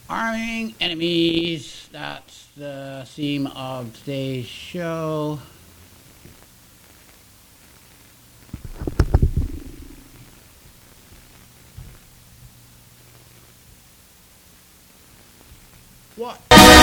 Arming enemies. That's the theme of today's show. What?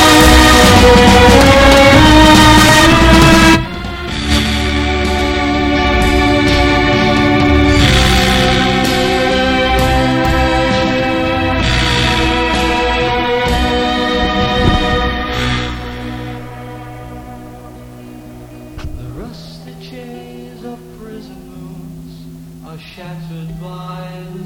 Shattered by the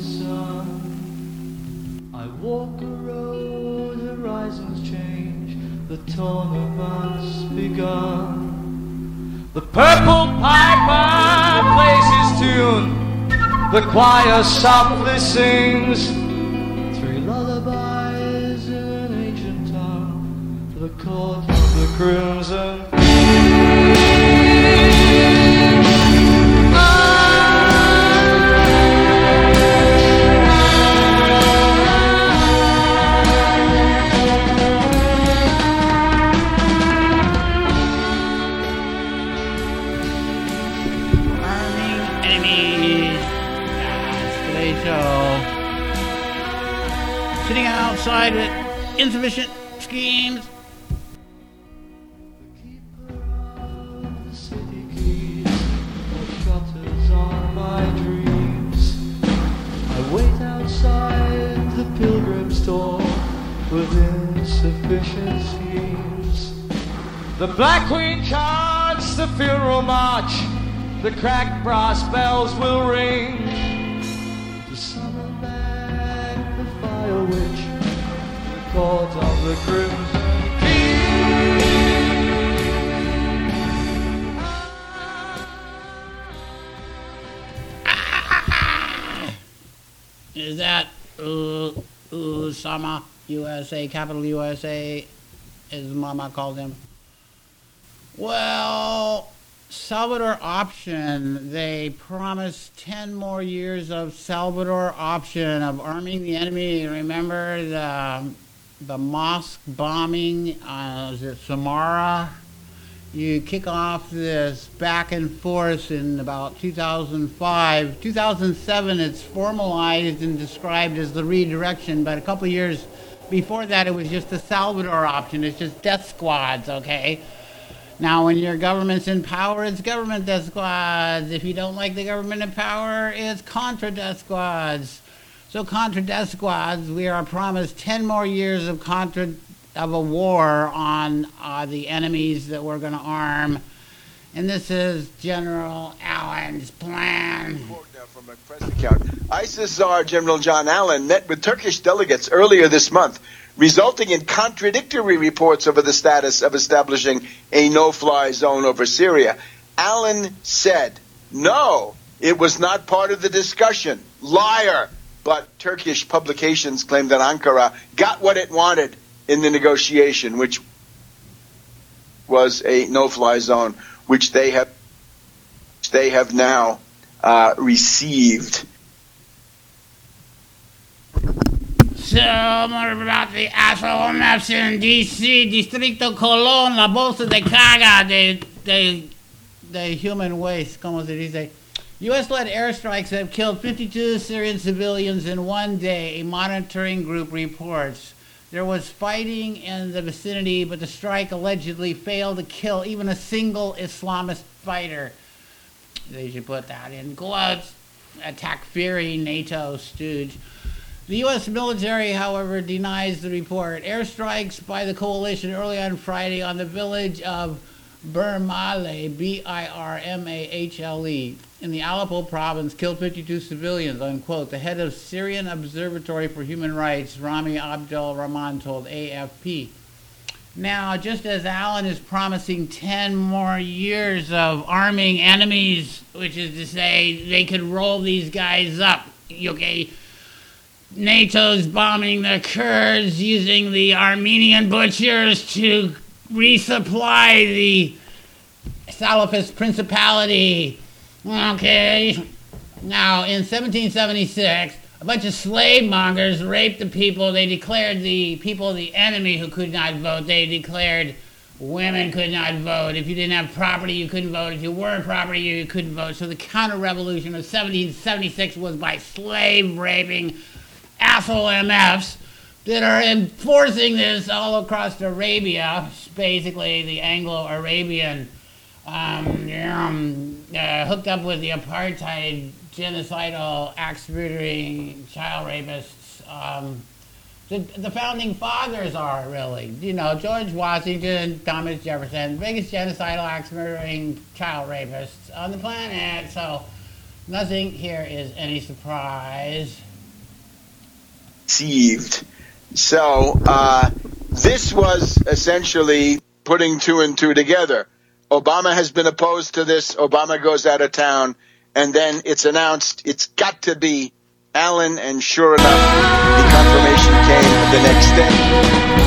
sun, I walk a road, horizons change, the tournament's begun. The purple piper plays his tune, the choir softly sings three lullabies in an ancient town, the court of the crimson. Sitting outside with insufficient schemes. The keeper of the city keys, the shutters on my dreams. I wait outside the pilgrim's door with insufficient schemes. The Black Queen charges the funeral march, the cracked brass bells will ring. To summon back the fire witch, the court of the Crimson King. Is that Usama, USA, capital USA, as Mama called him? Well, Salvador Option, they promised 10 more years of Salvador Option, of arming the enemy. Remember the mosque bombing, is it Samara? You kick off this back and forth in about 2005. 2007, it's formalized and described as the redirection, but a couple of years before that, it was just the Salvador Option. It's just death squads, okay? Now, when your government's in power, it's government death squads. If you don't like the government in power, it's Contra death squads. So Contra death squads, we are promised 10 more years of a war on the enemies that we're going to arm. And this is General Allen's plan. From a press account. ISIS czar General John Allen met with Turkish delegates earlier this month, resulting in contradictory reports over the status of establishing a no-fly zone over Syria. Allen said, no, it was not part of the discussion. Liar. But Turkish publications claim that Ankara got what it wanted in the negotiation, which was a no-fly zone, which they have now received. So, more about the asshole maps in D.C., Distrito Colón, la bolsa de caga, the human waste, como se dice. U.S.-led airstrikes have killed 52 Syrian civilians in one day, a monitoring group reports. There was fighting in the vicinity, but the strike allegedly failed to kill even a single Islamist fighter. They should put that in quotes. Attack Fury, NATO stooge. The U.S. military, however, denies the report. Airstrikes by the coalition early on Friday on the village of Birmale, Birmahle, in the Aleppo province killed 52 civilians, unquote. The head of Syrian Observatory for Human Rights, Rami Abdel Rahman, told AFP. Now, just as Allen is promising 10 more years of arming enemies, which is to say they could roll these guys up, okay? NATO's bombing the Kurds, using the Armenian butchers to resupply the Salafist principality. Okay. Now, in 1776, a bunch of slave mongers raped the people. They declared the people the enemy who could not vote. They declared women could not vote. If you didn't have property, you couldn't vote. If you weren't property, you couldn't vote. So the counter-revolution of 1776 was by slave-raping asshole MFs that are enforcing this all across Arabia, basically the Anglo-Arabian, hooked up with the apartheid, genocidal, axe-murdering child rapists. The founding fathers are, really. You know, George Washington, Thomas Jefferson, biggest genocidal, axe-murdering child rapists on the planet. So nothing here is any surprise. Deceived. So this was essentially putting two and two together. Obama has been opposed to this. Obama goes out of town, and then it's announced it's got to be Allen, and sure enough, the confirmation came the next day.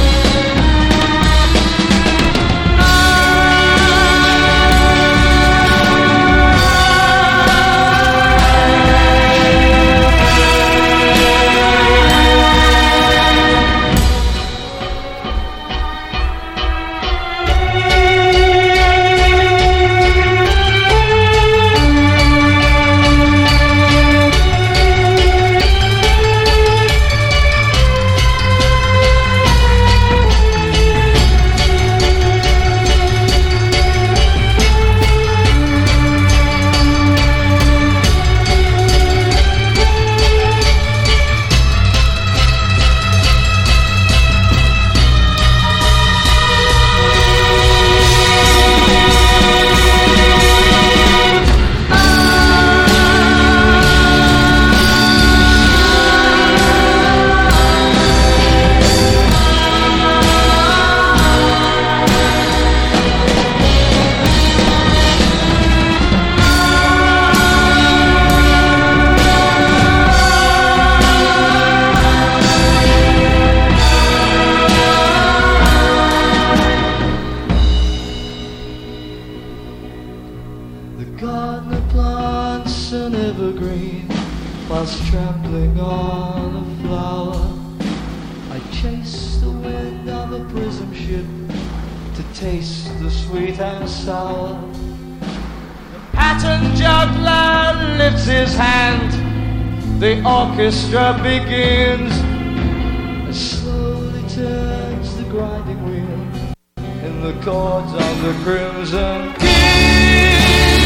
The orchestra begins and slowly turns the grinding wheel in the chords of the Crimson King.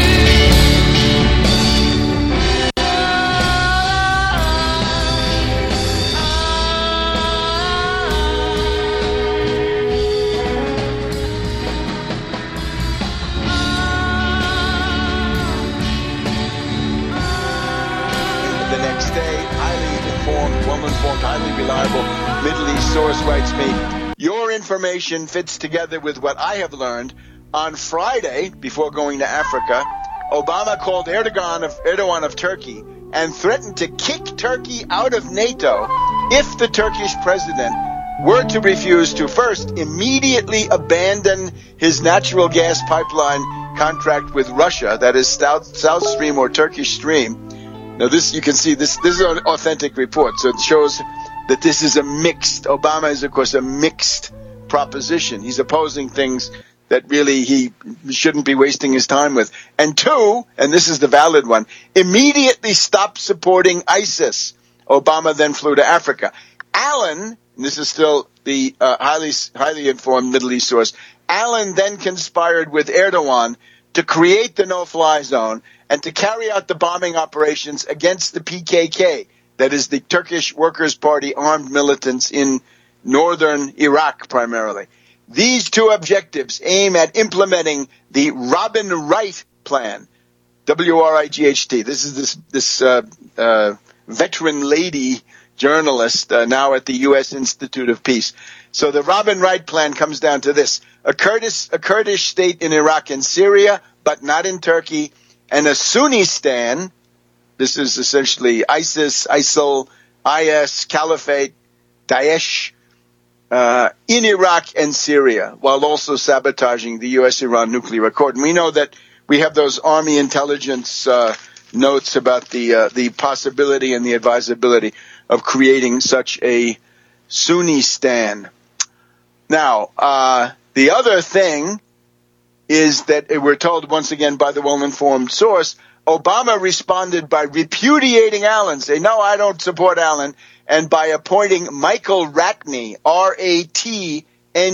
Highly reliable Middle East source writes me, your information fits together with what I have learned. On Friday, before going to Africa, Obama called Erdogan of Turkey and threatened to kick Turkey out of NATO if the Turkish president were to refuse to first immediately abandon his natural gas pipeline contract with Russia, that is South Stream or Turkish Stream. Now, this, you can see, this is an authentic report, so it shows that this is a mixed, Obama is, of course, a mixed proposition. He's opposing things that really he shouldn't be wasting his time with. And two, and this is the valid one, immediately stop supporting ISIS. Obama then flew to Africa. Allen, and this is still the highly informed Middle East source, Allen then conspired with Erdogan to create the no-fly zone and to carry out the bombing operations against the PKK, that is the Turkish Workers' Party armed militants in northern Iraq primarily. These two objectives aim at implementing the Robin Wright Plan, W-R-I-G-H-T. This is this veteran lady journalist now at the U.S. Institute of Peace. So the Robin Wright Plan comes down to this: a Kurdish state in Iraq and Syria, but not in Turkey, and a Sunnistan, this is essentially ISIS, ISIL, IS, Caliphate, Daesh, in Iraq and Syria, while also sabotaging the U.S.-Iran nuclear accord. And we know that we have those Army intelligence notes about the possibility and the advisability of creating such a Sunnistan. Now, the other thing is that we're told once again by the well-informed source, Obama responded by repudiating Allen, say, no, I don't support Allen, and by appointing Michael Ratney, Ratney,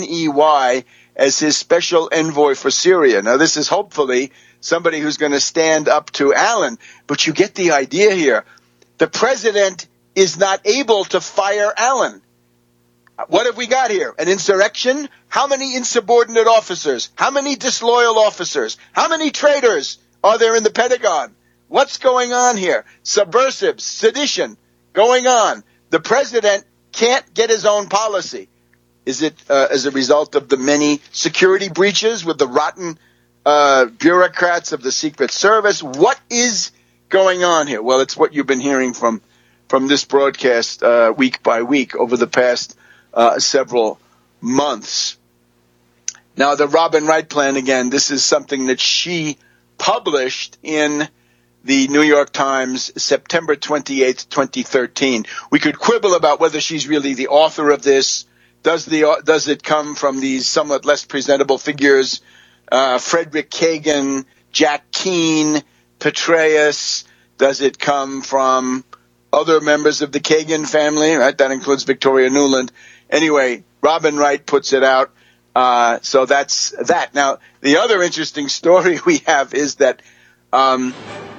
as his special envoy for Syria. Now, this is hopefully somebody who's going to stand up to Allen, but you get the idea here. The president is not able to fire Allen. What have we got here? An insurrection? How many insubordinate officers? How many disloyal officers? How many traitors are there in the Pentagon? What's going on here? Subversives, sedition going on. The president can't get his own policy. Is it as a result of the many security breaches with the rotten bureaucrats of the Secret Service? What is going on here? Well, it's what you've been hearing from this broadcast week by week over the past several months. Now, the Robin Wright plan, again, this is something that she published in the New York Times, September 28th, 2013. We could quibble about whether she's really the author of this. Does it come from these somewhat less presentable figures, Frederick Kagan, Jack Keane, Petraeus? Does it come from other members of the Kagan family? Right, that includes Victoria Nuland. Anyway, Robin Wright puts it out. So that's that. Now, the other interesting story we have is that, we'll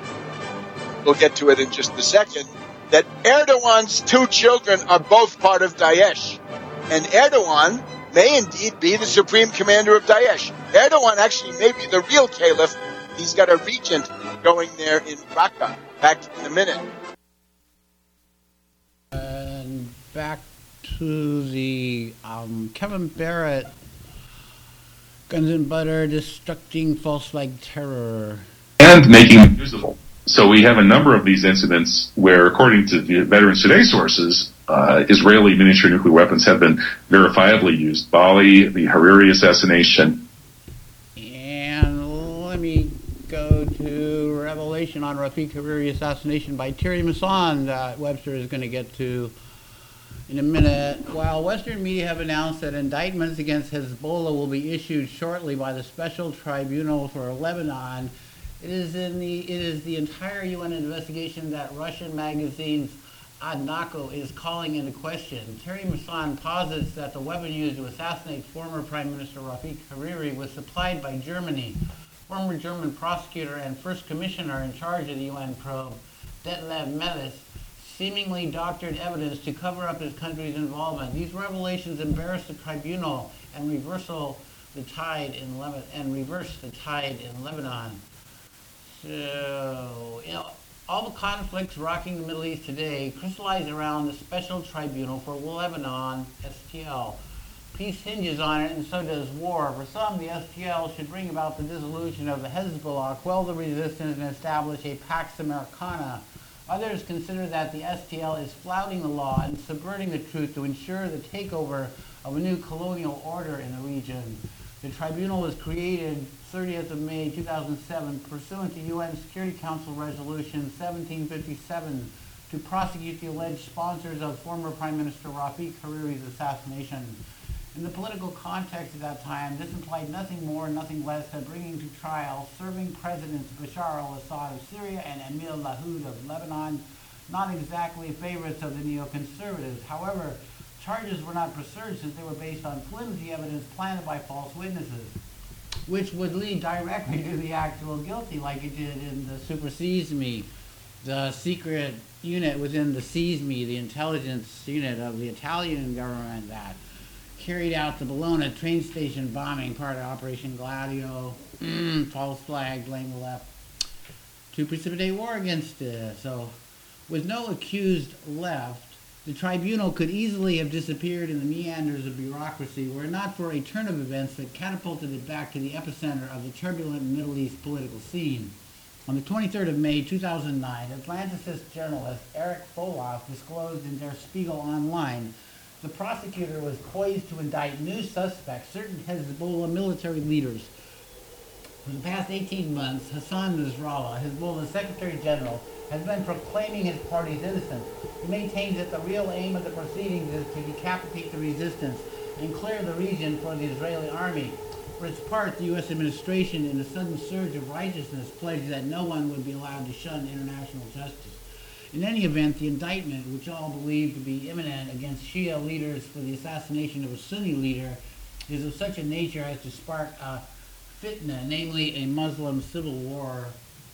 get to it in just a second, that Erdogan's two children are both part of Daesh. And Erdogan may indeed be the supreme commander of Daesh. Erdogan actually may be the real caliph. He's got a regent going there in Raqqa. Back in a minute. And back to the Kevin Barrett, Guns and Butter, destructing false flag terror. And making them usable. So we have a number of these incidents where, according to the Veterans Today sources, Israeli miniature nuclear weapons have been verifiably used. Bali, the Hariri assassination. And let me go to revelation on Rafiq Hariri assassination by Thierry Masson that Webster is going to get to in a minute. While Western media have announced that indictments against Hezbollah will be issued shortly by the Special Tribunal for Lebanon, it is the entire UN investigation that Russian magazine's Adnako is calling into question. Thierry Masson posits that the weapon used to assassinate former Prime Minister Rafiq Hariri was supplied by Germany. Former German prosecutor and first commissioner in charge of the UN probe, Detlef Melis, seemingly doctored evidence to cover up his country's involvement. These revelations embarrass the tribunal and reverse the tide in Lebanon. So, all the conflicts rocking the Middle East today crystallize around the Special Tribunal for Lebanon, STL. Peace hinges on it, and so does war. For some, the STL should bring about the dissolution of the Hezbollah, quell the resistance, and establish a Pax Americana. Others consider that the STL is flouting the law and subverting the truth to ensure the takeover of a new colonial order in the region. The tribunal was created 30th of May 2007 pursuant to UN Security Council Resolution 1757 to prosecute the alleged sponsors of former Prime Minister Rafiq Hariri's assassination. In the political context at that time, this implied nothing more and nothing less than bringing to trial serving Presidents Bashar al-Assad of Syria and Emil Lahoud of Lebanon, not exactly favorites of the neoconservatives. However, charges were not pursued since they were based on flimsy evidence planted by false witnesses, which would lead directly to the actual guilty, like it did in the Super SEISMI, the secret unit within the SEISMI, the intelligence unit of the Italian government that carried out the Bologna train station bombing, part of Operation Gladio, false flag, blame the left, to precipitate war against it. So, with no accused left, the tribunal could easily have disappeared in the meanders of bureaucracy were it not for a turn of events that catapulted it back to the epicenter of the turbulent Middle East political scene. On the 23rd of May 2009, Atlanticist journalist Eric Foloff disclosed in Der Spiegel Online the prosecutor was poised to indict new suspects, certain Hezbollah military leaders, For the past 18 months, Hassan Nasrallah, Hezbollah's Secretary General, has been proclaiming his party's innocence. He maintains that the real aim of the proceedings is to decapitate the resistance and clear the region for the Israeli army. For its part, the U.S. administration, in a sudden surge of righteousness, pledged that no one would be allowed to shun international justice. In any event, the indictment, which all believe to be imminent against Shia leaders for the assassination of a Sunni leader, is of such a nature as to spark a fitna, namely a Muslim civil war,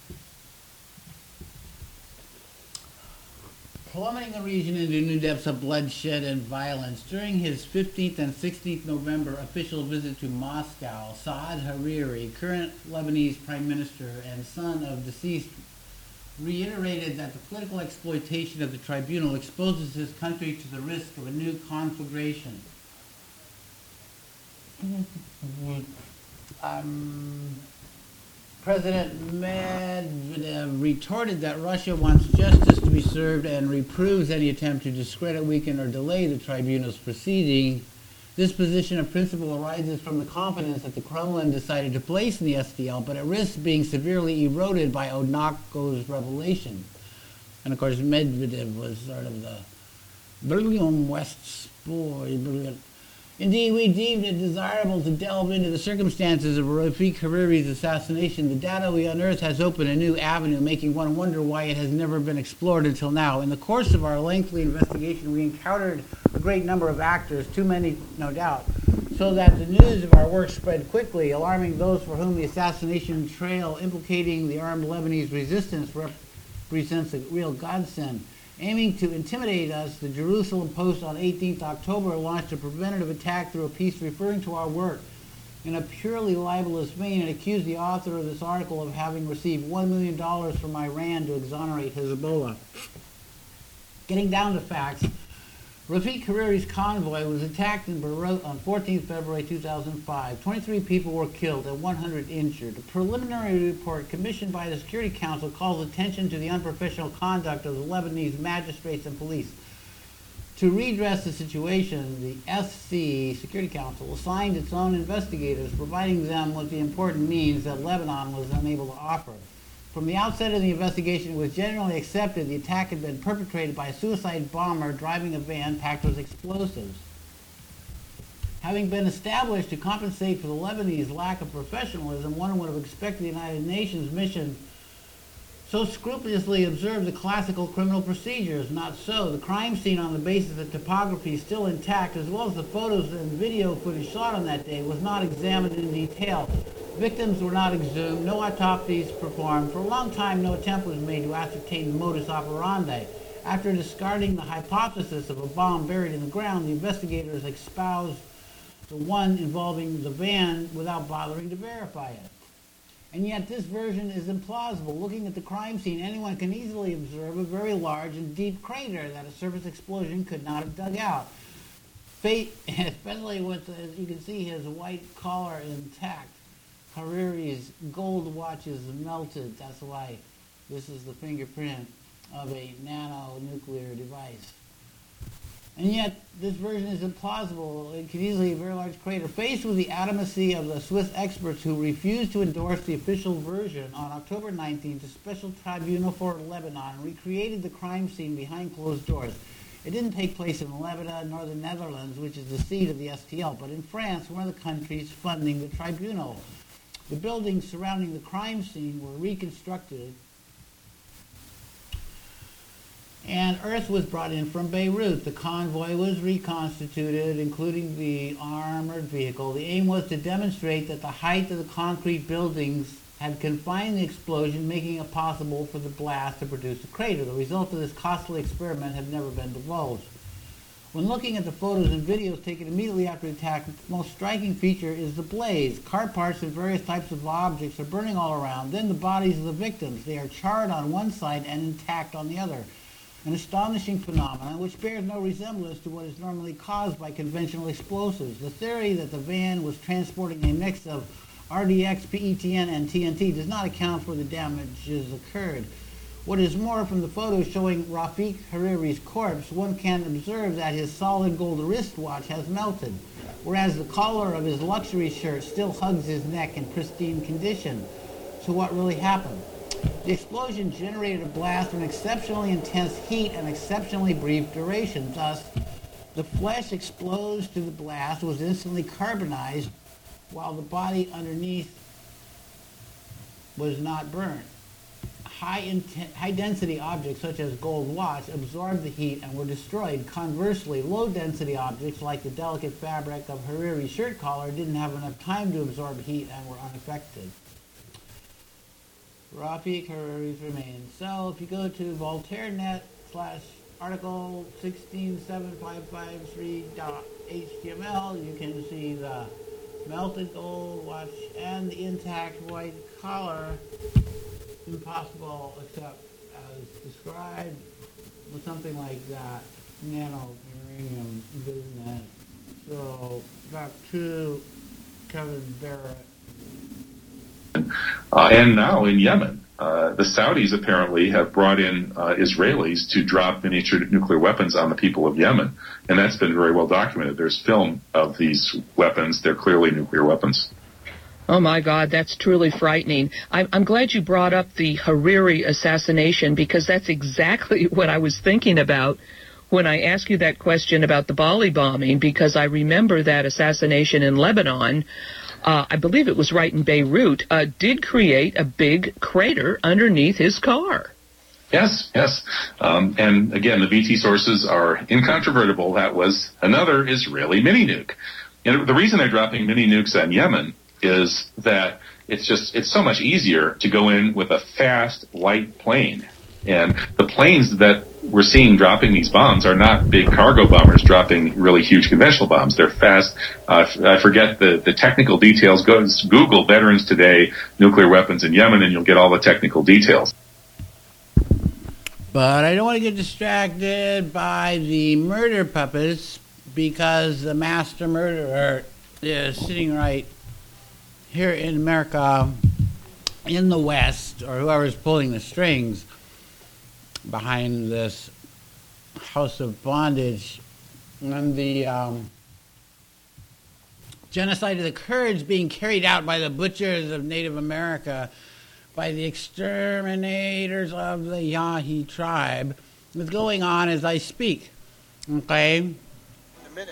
plummeting the region into new depths of bloodshed and violence. During his 15th and 16th November official visit to Moscow, Saad Hariri, current Lebanese prime minister and son of deceased, reiterated that the political exploitation of the tribunal exposes his country to the risk of a new conflagration. President Medvedev retorted that Russia wants justice to be served and reproves any attempt to discredit, weaken, or delay the tribunal's proceeding. This position of principle arises from the confidence that the Kremlin decided to place in the SDL, but it risks being severely eroded by Onatko's revelation. And of course, Medvedev was sort of the William West's boy. Indeed, we deemed it desirable to delve into the circumstances of Rafiq Hariri's assassination. The data we unearthed has opened a new avenue, making one wonder why it has never been explored until now. In the course of our lengthy investigation, we encountered a great number of actors, too many, no doubt, so that the news of our work spread quickly, alarming those for whom the assassination trail implicating the armed Lebanese resistance represents a real godsend. Aiming to intimidate us, the Jerusalem Post on 18th October launched a preventative attack through a piece referring to our work in a purely libelous vein and accused the author of this article of having received $1 million from Iran to exonerate Hezbollah. Getting down to facts, Rafiq Hariri's convoy was attacked in Beirut on 14 February 2005. 23 people were killed and 100 injured. A preliminary report commissioned by the Security Council calls attention to the unprofessional conduct of the Lebanese magistrates and police. To redress the situation, the SC, Security Council, assigned its own investigators, providing them with the important means that Lebanon was unable to offer. From the outset of the investigation, it was generally accepted the attack had been perpetrated by a suicide bomber driving a van packed with explosives. Having been established to compensate for the Lebanese lack of professionalism, one would have expected the United Nations mission so scrupulously observe the classical criminal procedures. Not so. The crime scene, on the basis of topography still intact, as well as the photos and video footage shot on that day, was not examined in detail. Victims were not exhumed, no autopsies performed. For a long time, no attempt was made to ascertain the modus operandi. After discarding the hypothesis of a bomb buried in the ground, the investigators espoused the one involving the van without bothering to verify it. And yet this version is implausible. Looking at the crime scene, anyone can easily observe a very large and deep crater that a surface explosion could not have dug out. Fate, especially with, you can see his white collar intact. Hariri's gold watch is melted. That's why this is the fingerprint of a nano-nuclear device. And yet, this version is implausible. It could easily be a very large crater. Faced with the adamancy of the Swiss experts who refused to endorse the official version, on October 19th, the Special Tribunal for Lebanon recreated the crime scene behind closed doors. It didn't take place in Lebanon nor the Netherlands, which is the seat of the STL, but in France, one of the countries funding the tribunal. The buildings surrounding the crime scene were reconstructed, and earth was brought in from Beirut. The convoy was reconstituted, including the armored vehicle. The aim was to demonstrate that the height of the concrete buildings had confined the explosion, making it possible for the blast to produce a crater. The result of this costly experiment had never been divulged. When looking at the photos and videos taken immediately after the attack, the most striking feature is the blaze. Car parts and various types of objects are burning all around. Then the bodies of the victims. They are charred on one side and intact on the other. An astonishing phenomenon which bears no resemblance to what is normally caused by conventional explosives. The theory that the van was transporting a mix of RDX, PETN, and TNT does not account for the damages occurred. What is more, from the photo showing Rafiq Hariri's corpse, one can observe that his solid gold wristwatch has melted, whereas the collar of his luxury shirt still hugs his neck in pristine condition. So what really happened? The explosion generated a blast of an exceptionally intense heat and exceptionally brief duration. Thus, the flesh exposed to the blast was instantly carbonized, while the body underneath was not burned. High-density objects such as gold watch absorbed the heat and were destroyed. Conversely, low-density objects like the delicate fabric of Hariri's shirt collar didn't have enough time to absorb heat and were unaffected. Rafiq Hariri's remains. So if you go to VoltaireNet/article 167553.html, you can see the melted gold watch and the intact white collar. Impossible except as described with something like that. Nano uranium business. So back to Kevin Barrett. And now in Yemen, the Saudis apparently have brought in Israelis to drop miniature nuclear weapons on the people of Yemen. And that's been very well documented. There's film of these weapons. They're clearly nuclear weapons. Oh, my God, that's truly frightening. I'm glad you brought up the Hariri assassination, because that's exactly what I was thinking about when I asked you that question about the Bali bombing, because I remember that assassination in Lebanon. I believe it was right in Beirut, did create a big crater underneath his car. Yes. And again, the BT sources are incontrovertible. That was another Israeli mini-nuke. And the reason they're dropping mini-nukes on Yemen is that it's so much easier to go in with a fast, light plane. And the planes that we're seeing dropping these bombs are not big cargo bombers dropping really huge conventional bombs. They're fast. I forget the technical details. Google Veterans Today nuclear weapons in Yemen, and you'll get all the technical details. But I don't want to get distracted by the murder puppets, because the master murderer is sitting right here in America, in the West, or whoever's pulling the strings behind this house of bondage, and the genocide of the Kurds being carried out by the butchers of Native America, by the exterminators of the Yahi tribe, is going on as I speak. Okay? In a minute.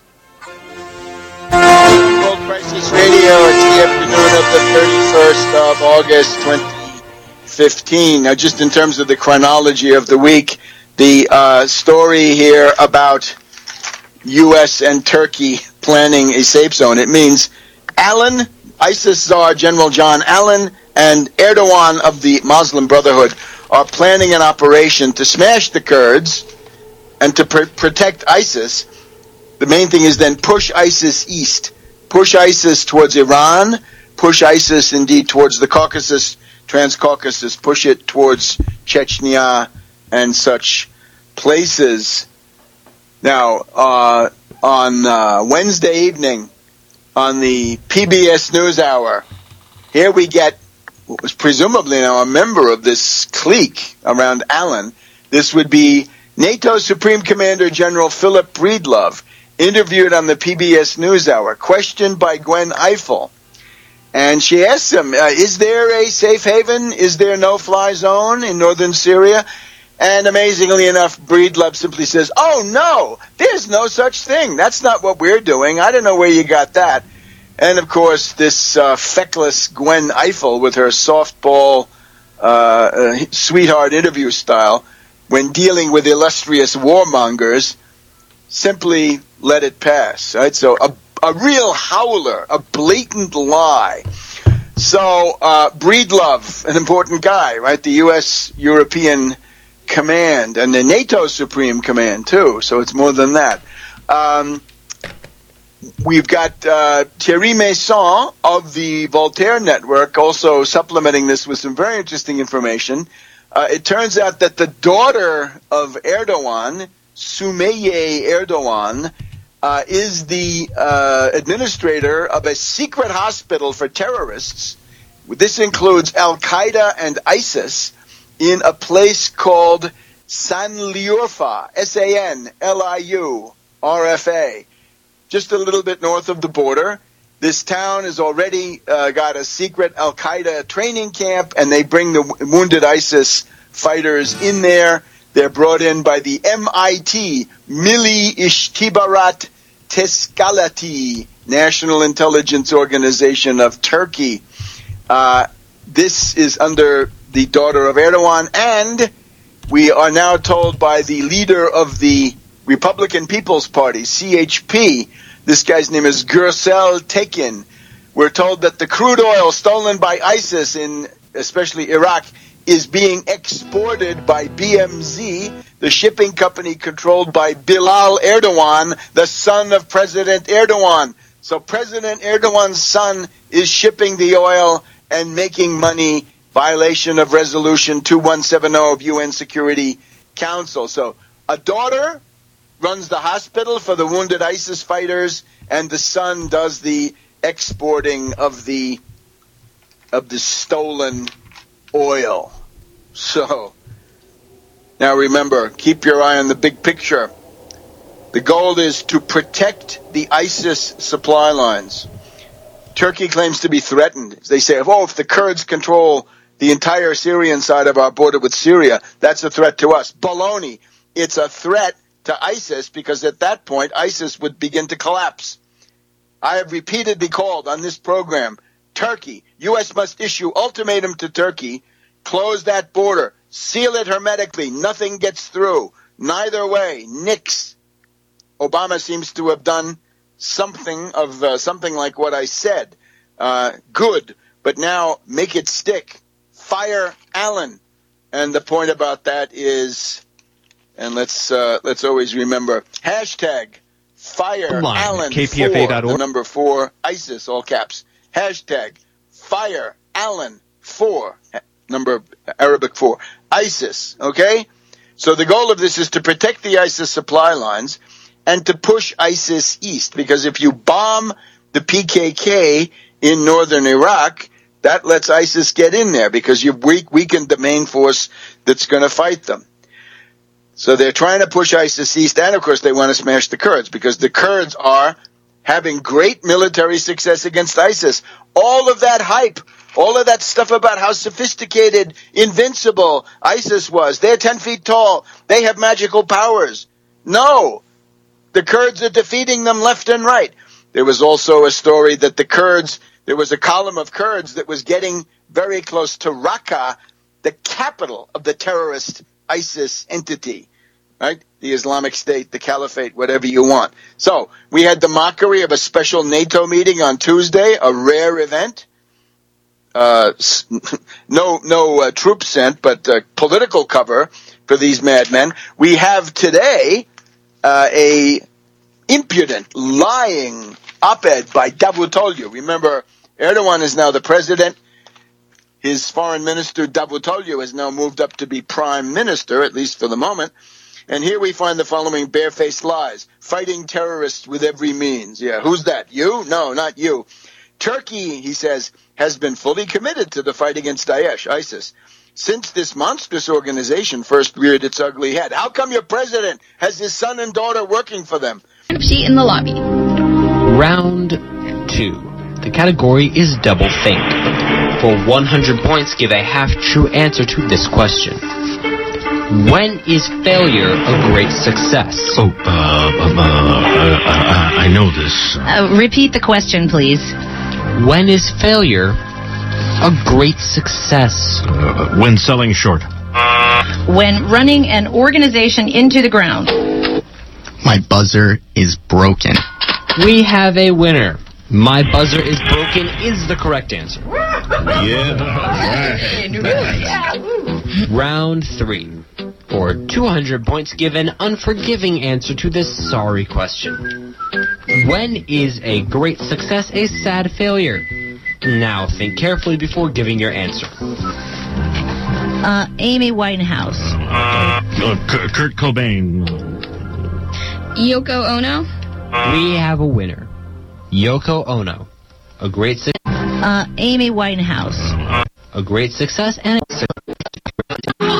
World Crisis Radio, it's the afternoon of the 31st of August, 2015. Now, just in terms of the chronology of the week, the story here about U.S. and Turkey planning a safe zone. It means ISIS czar General John Allen and Erdogan of the Muslim Brotherhood are planning an operation to smash the Kurds and to protect ISIS. The main thing is then push ISIS east. Push ISIS towards Iran, push ISIS indeed towards the Caucasus, Transcaucasus, push it towards Chechnya and such places. Now, on Wednesday evening, on the PBS NewsHour, here we get what was presumably now a member of this clique around Allen. This would be NATO Supreme Commander General Philip Breedlove, interviewed on the PBS NewsHour, questioned by Gwen Ifill. And she asks him, is there a safe haven? Is there no-fly zone in northern Syria? And amazingly enough, Breedlove simply says, oh, no, there's no such thing. That's not what we're doing. I don't know where you got that. And, of course, this feckless Gwen Ifill with her softball sweetheart interview style, when dealing with illustrious warmongers, simply let it pass, right? So a real howler, a blatant lie. So Breedlove, an important guy, right? The U.S. European Command and the NATO Supreme Command too. So it's more than that. We've got Thierry Meyssan of the Voltaire Network also supplementing this with some very interesting information. It turns out that the daughter of Erdogan, Sümeyye Erdogan, is the administrator of a secret hospital for terrorists. This includes Al-Qaeda and ISIS. in a place called Sanliurfa, Sanliurfa, just a little bit north of the border. This town has already got a secret Al-Qaeda training camp, and they bring the wounded ISIS fighters in there. They're brought in by the MIT, Milli Istihbarat Teşkilatı, National Intelligence Organization of Turkey. This is under the daughter of Erdogan, and we are now told by the leader of the Republican People's Party, CHP, this guy's name is Gürsel Tekin. We're told that the crude oil stolen by ISIS in especially Iraq is being exported by BMZ, the shipping company controlled by Bilal Erdogan, the son of President Erdogan. So President Erdogan's son is shipping the oil and making money, violation of Resolution 2170 of UN Security Council. So a daughter runs the hospital for the wounded ISIS fighters, and the son does the exporting of the stolen oil. So, now remember, keep your eye on the big picture. The goal is to protect the ISIS supply lines. Turkey claims to be threatened. They say, if the Kurds control the entire Syrian side of our border with Syria, that's a threat to us. Baloney. It's a threat to ISIS, because at that point, ISIS would begin to collapse. I have repeatedly called on this program, Turkey, U.S. must issue ultimatum to Turkey, close that border, seal it hermetically, nothing gets through. Neither way, nix. Obama seems to have done something like what I said. Good, but now make it stick. Fire Allen. And the point about that is, and let's always remember, hashtag Fire Allen KPFA.org. 4, the number 4, ISIS, all caps. Hashtag Fire Allen 4, number Arabic 4, ISIS, okay? So the goal of this is to protect the ISIS supply lines and to push ISIS east, because if you bomb the PKK in northern Iraq, that lets ISIS get in there, because you've weakened the main force that's going to fight them. So they're trying to push ISIS east, and of course they want to smash the Kurds, because the Kurds are having great military success against ISIS. All of that hype, all of that stuff about how sophisticated, invincible ISIS was. They're 10 feet tall. They have magical powers. No. The Kurds are defeating them left and right. There was also a story that there was a column of Kurds that was getting very close to Raqqa, the capital of the terrorist ISIS entity, right? The Islamic State, the Caliphate, whatever you want. So we had the mockery of a special NATO meeting on Tuesday, a rare event. No troops sent, but political cover for these madmen. We have today a impudent, lying op-ed by Davutoglu. Remember, Erdogan is now the president. His foreign minister, Davutoglu, has now moved up to be prime minister, at least for the moment. And here we find the following barefaced lies. Fighting terrorists with every means. Yeah, who's that? You? No, not you. Turkey, he says, has been fully committed to the fight against Daesh, ISIS, since this monstrous organization first reared its ugly head. How come your president has his son and daughter working for them? Sheet in the lobby. Round 2. The category is double think. For 100 points, give a half-true answer to this question. When is failure a great success? I know this. Repeat the question, please. When is failure a great success? When selling short. When running an organization into the ground. My buzzer is broken. We have a winner. My buzzer is broken is the correct answer. Round 3. For 200 points, give an unforgiving answer to this sorry question. When is a great success a sad failure? Now think carefully before giving your answer. Amy Winehouse. Kurt Cobain. Yoko Ono. We have a winner. Yoko Ono. A great success. Amy Winehouse. A great success and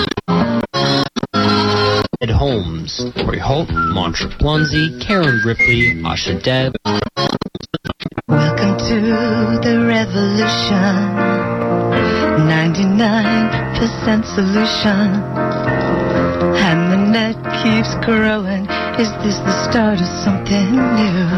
Ed Holmes, Lori Holt, Montre Blonzi, Karen Ripley, Asha Deb. Welcome to the revolution. 99% solution. And the net keeps growing. Is this the start of something new?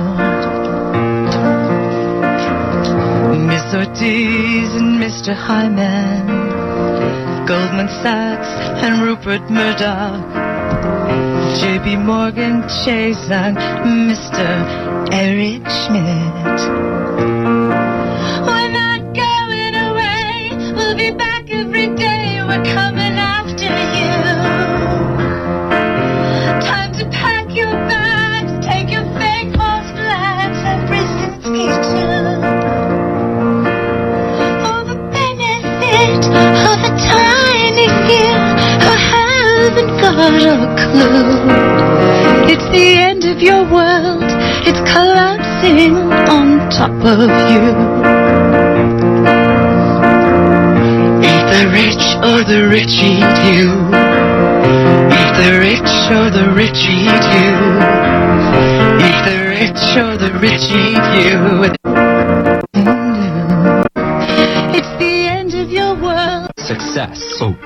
Miss Ortiz and Mr. Hyman, Goldman Sachs and Rupert Murdoch, J.P. Morgan Chase and Mr. Eric Schmidt. We're not going away. We'll be back every day. We're coming after you. Time to pack your bags, take your fake false flags and Brzezinski too. For the benefit of a tiny few who haven't got a clue. It's the end of your world. It's collapsing on top of you. Eat the rich or the rich eat you. Eat the rich or the rich eat you. Eat the rich or the rich eat you. It's the end of your world. Success.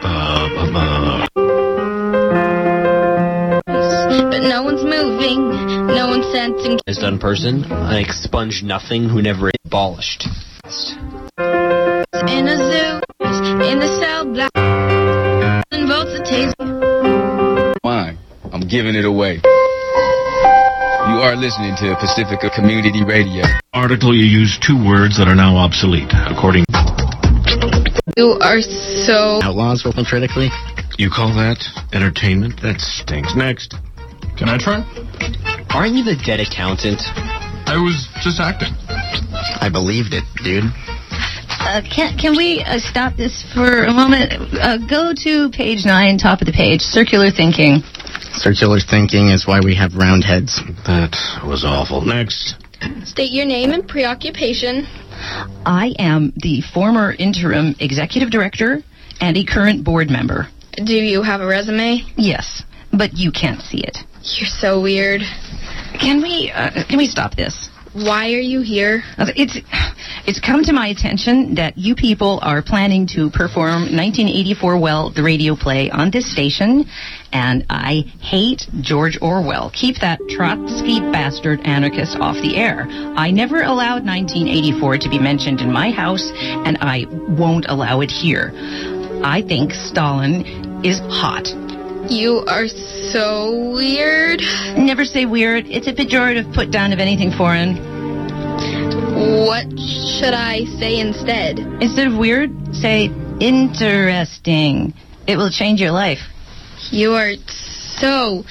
But no one's moving, no one's sensing. As done person, an expunged nothing who never abolished. In a zoo, in the cell block, and votes a taste. Fine, I'm giving it away. You are listening to Pacifica Community Radio. Article, you use 2 words that are now obsolete, according. You are so... Outlaws will think critically. You call that entertainment? That stinks. Next. Can I try? Aren't you the dead accountant? I was just acting. I believed it, dude. Can we stop this for a moment? Go to page 9, top of the page, circular thinking. Circular thinking is why we have round heads. That was awful. Next. State your name and preoccupation. I am the former interim executive director and a current board member. Do you have a resume? Yes, but you can't see it. You're so weird. Can we stop this? Why are you here? It's come to my attention that you people are planning to perform 1984 Well, the radio play on this station, and I hate George Orwell. Keep that Trotsky bastard anarchist off the air. I never allowed 1984 to be mentioned in my house, and I won't allow it here. I think Stalin is hot. You are so weird. Never say weird. It's a pejorative put down of anything foreign. What should I say instead? Instead of weird, say interesting. It will change your life. You are so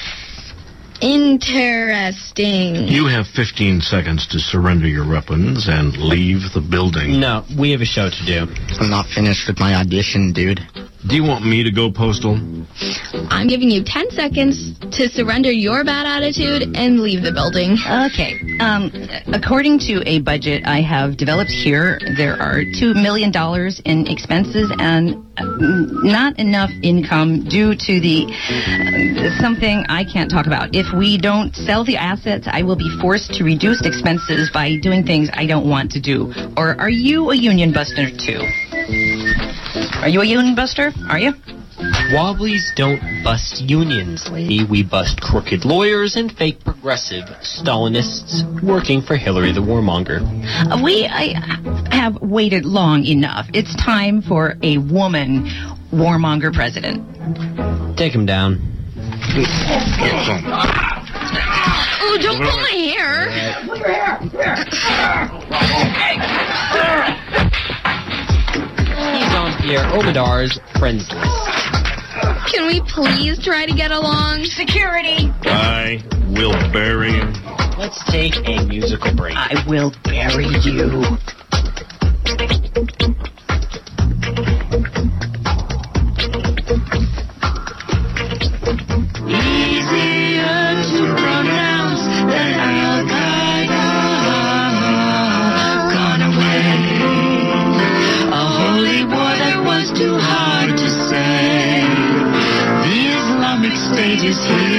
interesting. You have 15 seconds to surrender your weapons and leave the building. No, we have a show to do. I'm not finished with my audition, dude. Do you want me to go postal? I'm giving you 10 seconds to surrender your bad attitude and leave the building. Okay. According to a budget I have developed here, there are $2 million in expenses and not enough income due to the something I can't talk about. If we don't sell the assets, I will be forced to reduce expenses by doing things I don't want to do. Or are you a union buster too? Are you a union buster? Are you? Wobblies don't bust unions, lady. We bust crooked lawyers and fake progressive Stalinists working for Hillary the warmonger. I have waited long enough. It's time for a woman warmonger president. Take him down. Oh, don't pull my hair. Pull your hair. He's on Pierre Omidar's friends list. Can we please try to get along? Security! I will bury him. Let's take a musical break. I will bury you. Easier to pronounce than Al-Qaeda. Gone away. A holy war that was too hard to say. The Islamic State is here.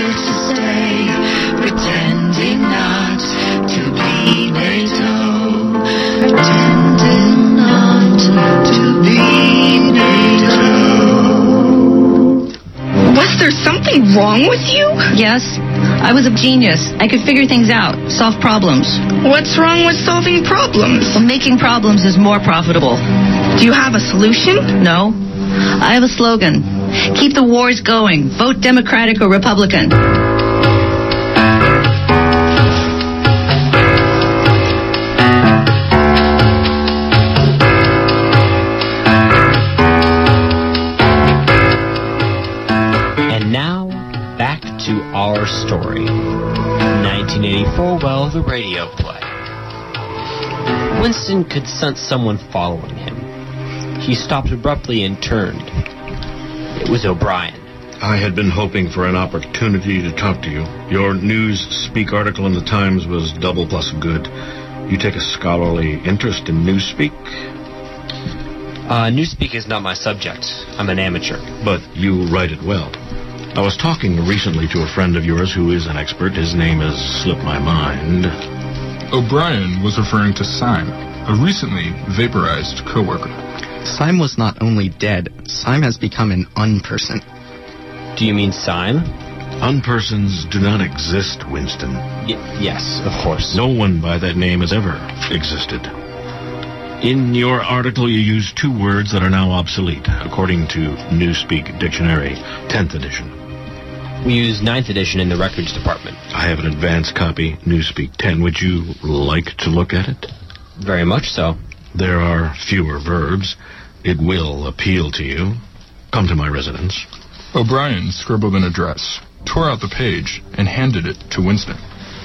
pretending not to be NATO. Was there something wrong with you? Yes. I was a genius. I could figure things out, solve problems. What's wrong with solving problems? Well, making problems is more profitable. Do you have a solution? No. I have a slogan. Keep the wars going. Vote Democratic or Republican. To our story. 1984, well, the radio play. Winston could sense someone following him. He stopped abruptly and turned. It was O'Brien. I had been hoping for an opportunity to talk to you. Your Newspeak article in the Times was double plus good. You take a scholarly interest in Newspeak? Newspeak is not my subject. I'm an amateur. But you write it well. I was talking recently to a friend of yours who is an expert. His name has slipped my mind. O'Brien was referring to Syme, a recently vaporized co-worker. Syme was not only dead, Syme has become an unperson. Do you mean Syme? Unpersons do not exist, Winston. Yes, of course. No one by that name has ever existed. In your article, you use two words that are now obsolete, according to Newspeak Dictionary, 10th edition. We use 9th edition in the records department. I have an advanced copy, Newspeak 10. Would you like to look at it? Very much so. There are fewer verbs. It will appeal to you. Come to my residence. O'Brien scribbled an address, tore out the page, and handed it to Winston.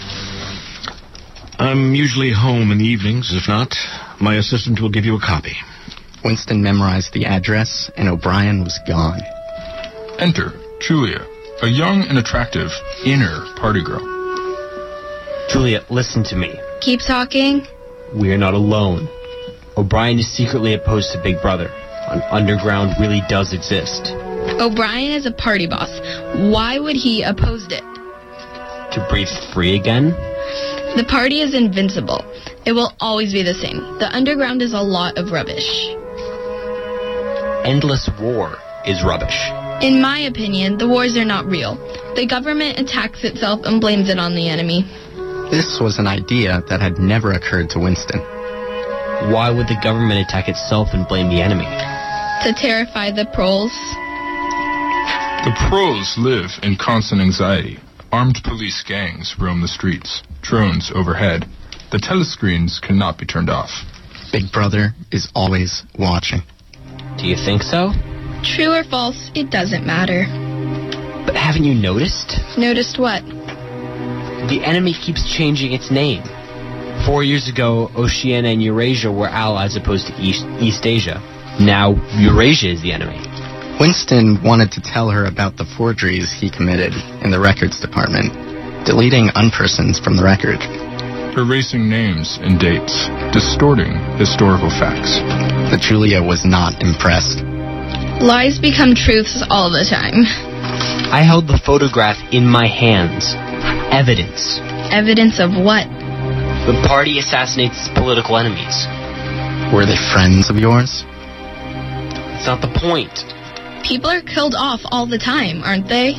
I'm usually home in the evenings. If not, my assistant will give you a copy. Winston memorized the address, and O'Brien was gone. Enter Julia, a young and attractive inner party girl. Julia, listen to me. Keep talking. We are not alone. O'Brien is secretly opposed to Big Brother. An underground really does exist. O'Brien is a party boss. Why would he oppose it? To breathe free again? The party is invincible. It will always be the same. The underground is a lot of rubbish. Endless war is rubbish. In my opinion, the wars are not real. The government attacks itself and blames it on the enemy. This was an idea that had never occurred to Winston. Why would the government attack itself and blame the enemy? To terrify the proles. The proles live in constant anxiety. Armed police gangs roam the streets. Drones overhead. The telescreens cannot be turned off. Big Brother is always watching. Do you think so? True or false, it doesn't matter. But haven't you noticed? Noticed what? The enemy keeps changing its name. 4 years ago, Oceania and Eurasia were allies opposed to East Asia. Now, Eurasia is the enemy. Winston wanted to tell her about the forgeries he committed in the records department, deleting unpersons from the record. Erasing names and dates, distorting historical facts. But Julia was not impressed. Lies become truths all the time. I held the photograph in my hands. Evidence. Evidence of what? The party assassinates its political enemies. Were they friends of yours? It's not the point. People are killed off all the time, aren't they?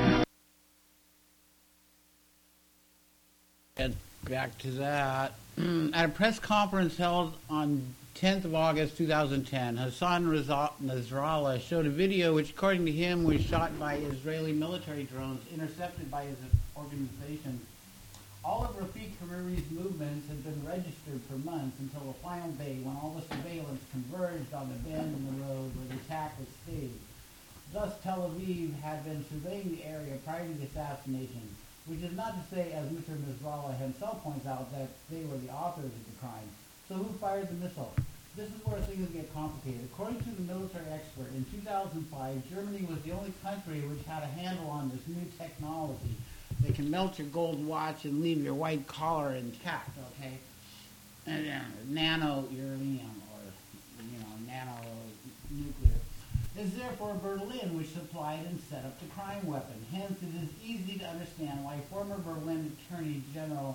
Back to that. At a press conference held on 10th of August 2010, Hassan Nasrallah showed a video which, according to him, was shot by Israeli military drones intercepted by his organization. All of Rafiq Hariri's movements had been registered for months until the final day when all the surveillance converged on the bend in the road where the attack was staged. Thus, Tel Aviv had been surveying the area prior to the assassination, which is not to say, as Mr. Nasrallah himself points out, that they were the authors of the crime. So who fired the missile? This is where things get complicated. According to the military expert, in 2005, Germany was the only country which had a handle on this new technology. They can melt your gold watch and leave your white collar intact, okay? And nano-uranium or, nano-nuclear. Is therefore Berlin which supplied and set up the crime weapon. Hence, it is easy to understand why former Berlin Attorney General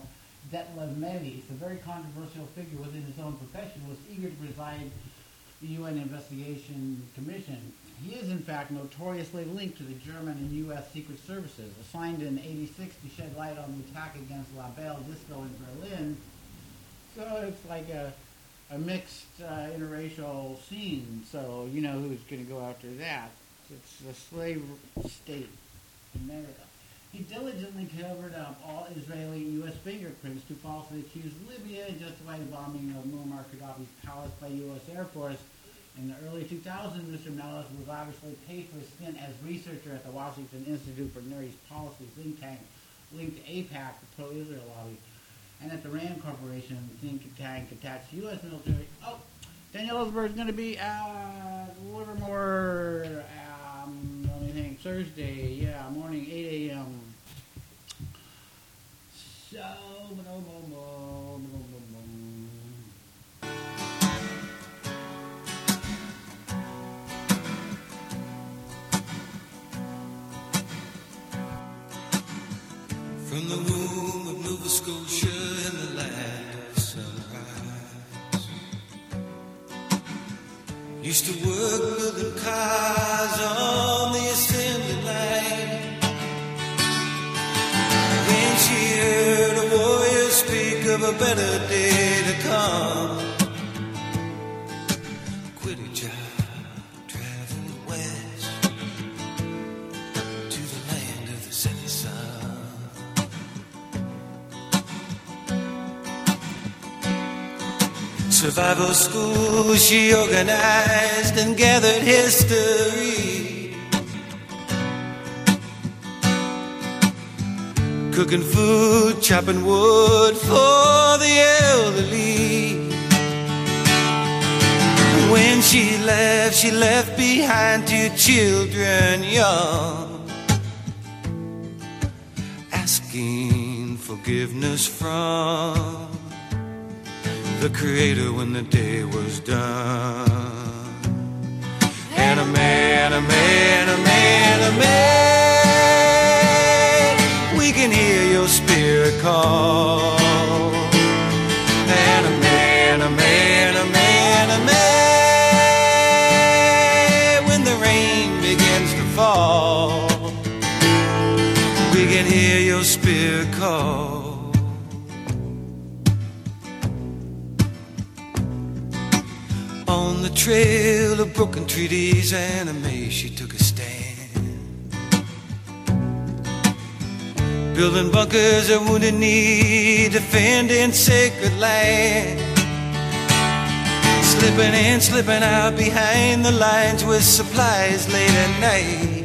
Detlef Melis, a very controversial figure within his own profession, was eager to preside the UN Investigation Commission. He is, in fact, notoriously linked to the German and U.S. Secret Services, assigned in '86 to shed light on the attack against La Belle Disco in Berlin. So it's like a mixed interracial scene, so you know who's going to go after that. It's the slave state, America. He diligently covered up all Israeli and U.S. fingerprints to falsely accuse Libya and justify the bombing of Muammar Gaddafi's palace by U.S. Air Force. In the early 2000s, Mr. Melis was obviously paid for his stint as researcher at the Washington Institute for Near East Policy think tank linked to AIPAC, the pro-Israel lobby, and at the RAND Corporation think tank attached to U.S. military. Oh, Daniel Ellsberg is going to be at Livermore, let me think, Thursday, morning, 8 a.m. So, from the womb of Nova Scotia in the land of sunrise, used to work building cars on the assembly line. When she heard a warrior speak of a better day to come, quit a job, traveling west to the land of the setting sun. Survival school she organized and gathered history, cooking food, chopping wood for the elderly. When she left behind 2 children young, asking forgiveness from the Creator when the day was done. And a man, we can hear your spirit call. And a man, when the rain begins to fall, we can hear your spirit call. On the trail of broken treaties, Anna Mae, she took a stand, building bunkers of wounded knee, defending sacred land, slipping in, slipping out behind the lines with supplies late at night,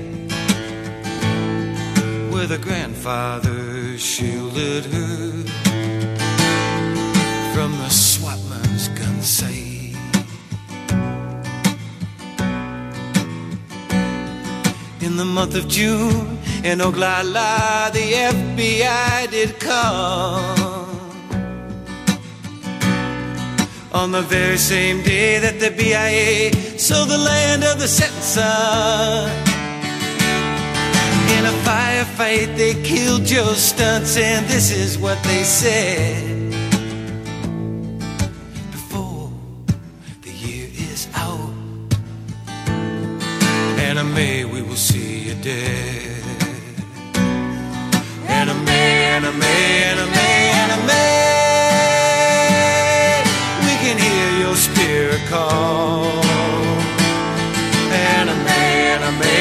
where the grandfather shielded her from the swatman's gun sight. In the month of June, in Oglala, the FBI did come. On the very same day that the BIA sold the land of the setting sun. In a firefight, they killed Joe Stunts, and this is what they said: before the year is out, Anna Mae, we will see you dead. Anna Mae, we can hear your spirit call. Anna Mae,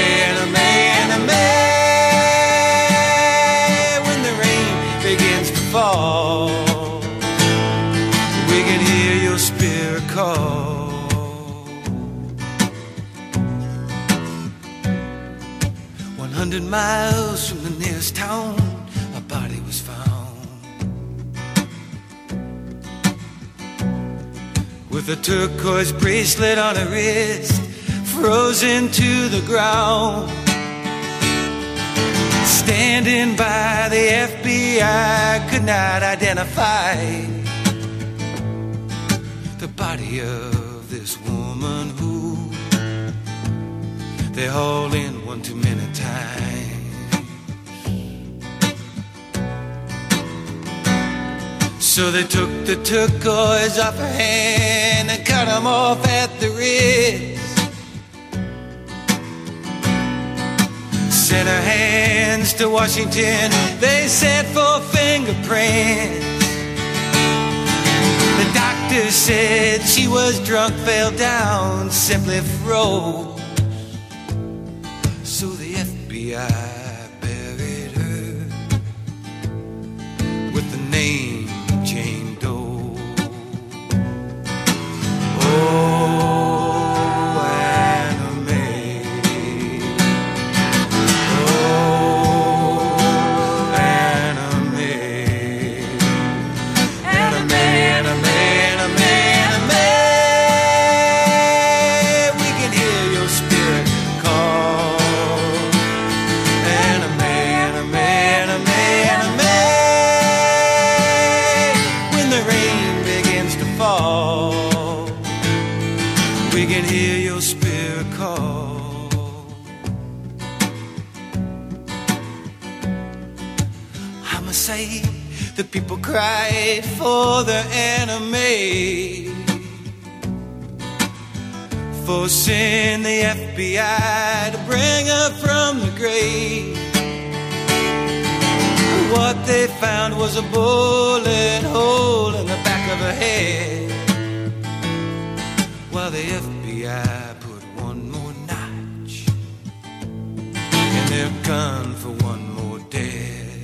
when the rain begins to fall, we can hear your spirit call. 100 miles from the nearest town, a body was found, with a turquoise bracelet on her wrist, frozen to the ground. Standing by, the FBI could not identify the body of this woman who they hauled in one too many times. So they took the turquoise off her hand and cut them off at the wrist. Sent her hands to Washington, they sent for fingerprints. The doctor said she was drunk, fell down, simply froze. So the FBI buried her with the name Jane Doe. Oh, Anna May. Oh, Anna May. Anna May, Anna May, Anna May, Anna May. We can hear your spirit call. Anna May, Anna May, Anna May, Anna May. When the rain begins to fall, we can hear your spirit call. I'ma say the people cried for their Anna May, forcing the FBI to bring her from the grave. What they found was a bullet hole in the back of her head, while the FBI put one more notch in their gun for one more dead.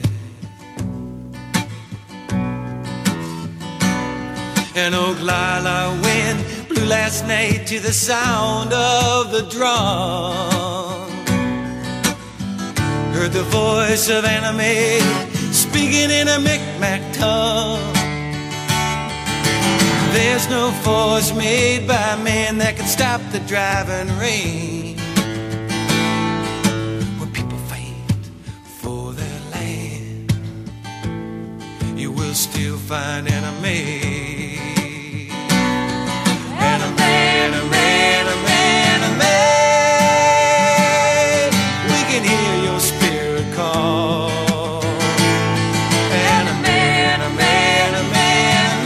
And Oglala wind blew last night to the sound of the drum. Heard the voice of Anna May speaking in a Micmac tongue. There's no force made by man that can stop the driving rain. When people fight for their land, you will still find Anna May. Anna May, Anna May, Anna May, Anna May. We can hear your spirit call. Anna May, Anna May, Anna May, Anna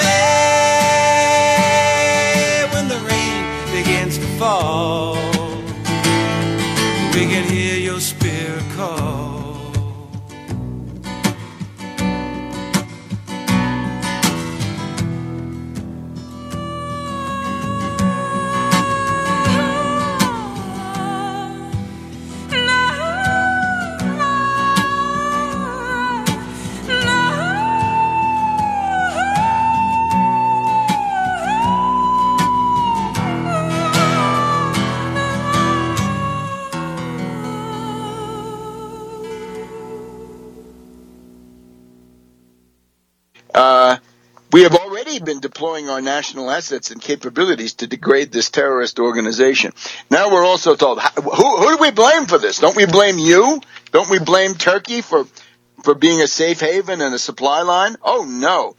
May. When the rain begins to fall, we can hear your spirit call. We have already been deploying our national assets and capabilities to degrade this terrorist organization. Now we're also told, who do we blame for this? Don't we blame you? Don't we blame Turkey for being a safe haven and a supply line? Oh, no.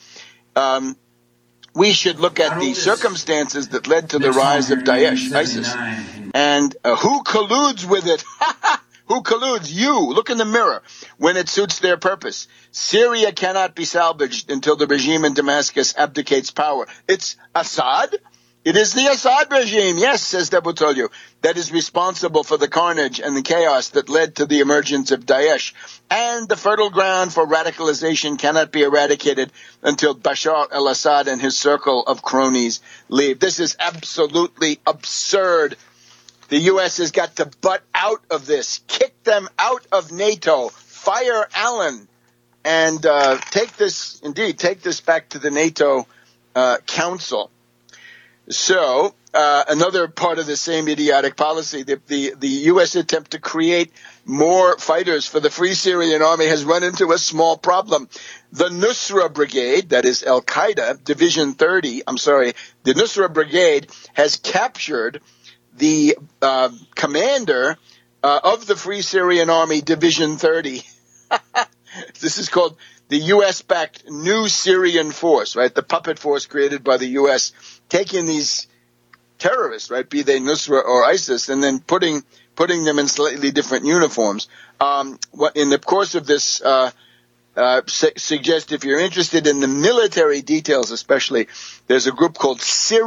We should look at the circumstances that led to the rise of Daesh, ISIS. And who colludes with it? Who colludes? You. Look in the mirror when it suits their purpose. Syria cannot be salvaged until the regime in Damascus abdicates power. It's Assad. It is the Assad regime, yes, says Davutoglu, that is responsible for the carnage and the chaos that led to the emergence of Daesh. And the fertile ground for radicalization cannot be eradicated until Bashar al-Assad and his circle of cronies leave. This is absolutely absurd. The U.S. has got to butt out of this, kick them out of NATO, fire Allen, and take this back to the NATO Council. So another part of the same idiotic policy, the U.S. attempt to create more fighters for the Free Syrian Army has run into a small problem. The Nusra Brigade, that is Al-Qaeda, Division 30, the Nusra Brigade has captured the commander of the Free Syrian Army, Division 30. This is called the U.S.-backed New Syrian Force, right? The puppet force created by the U.S., taking these terrorists, right, be they Nusra or ISIS, and then putting them in slightly different uniforms. In the course of this suggest if you're interested in the military details especially, there's a group called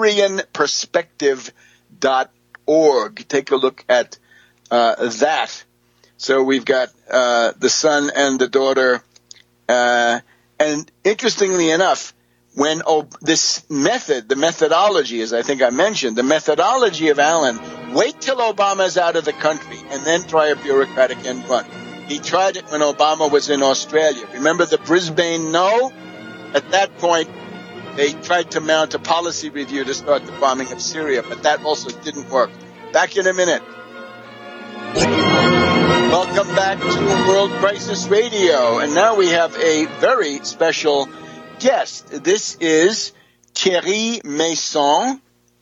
SyrianPerspective.org. Take a look at that. So we've got the son and the daughter. And interestingly enough, when this method, the methodology, as I think I mentioned, the methodology of Allen, wait till Obama's out of the country and then try a bureaucratic end run. He tried it when Obama was in Australia. Remember the Brisbane no? At that point, they tried to mount a policy review to start the bombing of Syria, but that also didn't work. Back in a minute. Welcome back to World Crisis Radio. And now we have a very special guest. This is Thierry Meyssan,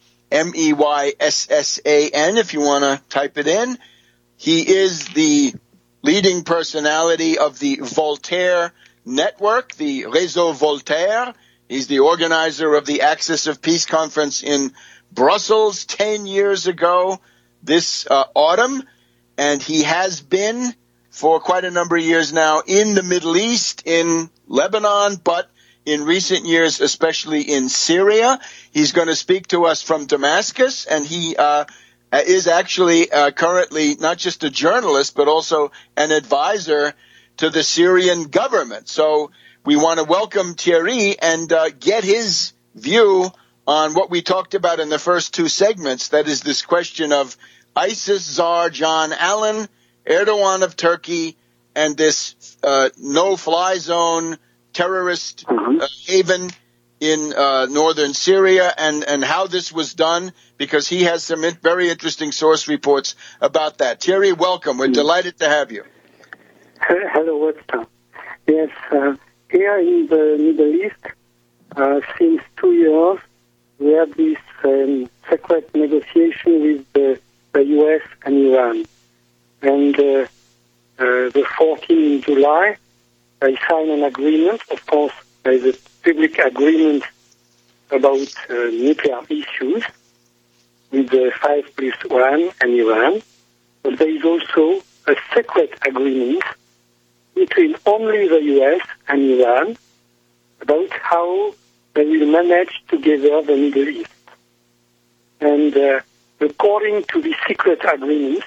Meyssan, if you want to type it in. He is the leading personality of the Voltaire Network, the Réseau Voltaire. He's the organizer of the Axis of Peace Conference in Brussels 10 years ago this autumn. And he has been for quite a number of years now in the Middle East, in Lebanon, but in recent years, especially in Syria. He's going to speak to us from Damascus, and he is actually currently not just a journalist, but also an advisor to the Syrian government. So we want to welcome Thierry and get his view on what we talked about in the first two segments, that is this question of ISIS czar John Allen, Erdogan of Turkey, and this no-fly zone terrorist haven in northern Syria, and how this was done, because he has some very interesting source reports about that. Thierry, welcome. We're delighted to have you. Hello, Webster. Yes, here in the Middle East, since 2 years, we have this secret negotiation with the U.S. and Iran. And the 14th in July, they signed an agreement. Of course, there is a public agreement about nuclear issues with the 5+1 and Iran. But there is also a secret agreement between only the U.S. and Iran about how they will manage together the Middle East. And according to the secret agreement,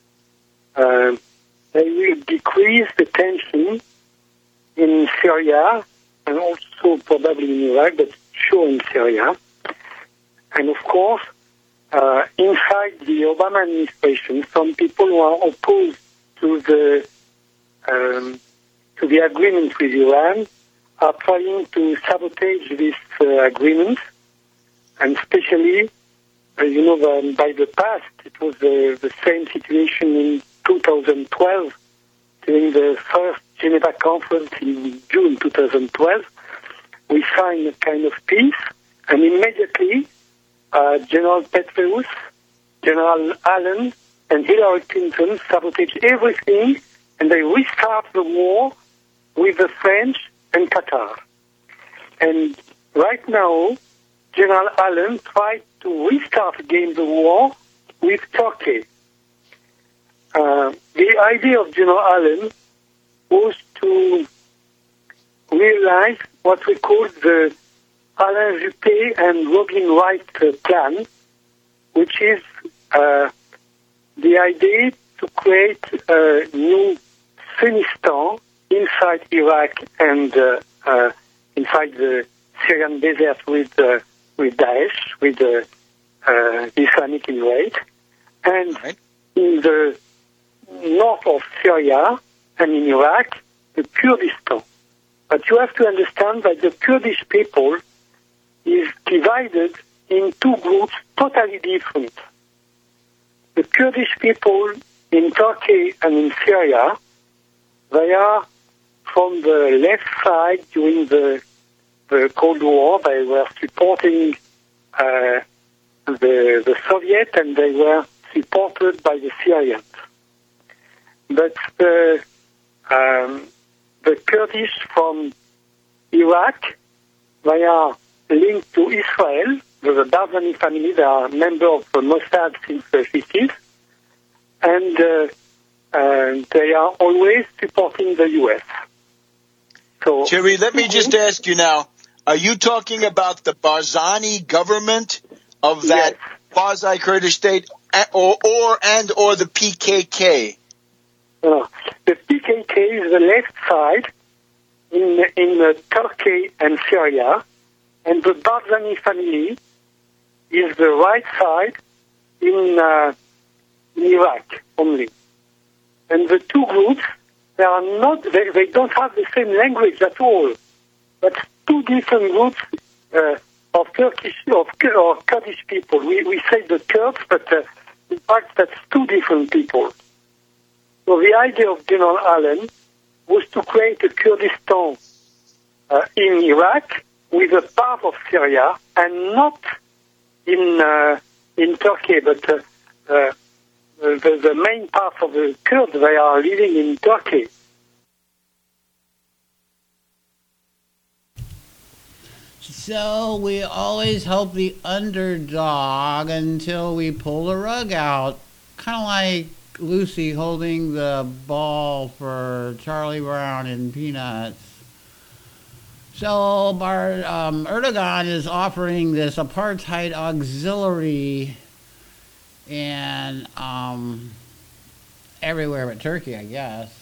they will decrease the tension in Syria and also probably in Iraq, but sure in Syria. And of course, inside the Obama administration, some people who are opposed to the agreement with Iran are trying to sabotage this agreement, and especially, by the past, it was the same situation in 2012, during the first Geneva conference in June 2012. We signed a kind of peace, and immediately General Petraeus, General Allen, and Hillary Clinton sabotaged everything, and they restart the war with the French and Qatar. And right now, General Allen tried to restart again the war with Turkey. The idea of General Allen was to realize what we call the Alain Juppé and Robin Wright plan, which is the idea to create a new Sunnistan inside Iraq and inside the Syrian desert with Daesh, with the Islamic Emirate, and in the north of Syria and in Iraq, the Kurdistan. But you have to understand that the Kurdish people is divided in two groups totally different. The Kurdish people in Turkey and in Syria, they are from the left side during the Cold War. They were supporting the Soviet, and they were supported by the Syrians. But the Kurdish from Iraq, they are linked to Israel. The Barzani family, they are members of the Mossad since the 50s, and they are always supporting the U.S. So, Jerry, let me just ask you now, are you talking about the Barzani government of that quasi-Kurdish state or the PKK? The PKK is the left side in Turkey and Syria, and the Barzani family is the right side in Iraq only. And the two groups, they don't have the same language at all, but two different groups of Kurdish people. We say the Kurds, but in fact that's two different people. So the idea of General Allen was to create a Kurdistan in Iraq with a part of Syria and not in Turkey, but the main part of the Kurds, they are living in Turkey. So we always help the underdog until we pull the rug out. Kind of like Lucy holding the ball for Charlie Brown in Peanuts. So Erdogan is offering this apartheid auxiliary and everywhere but Turkey, I guess.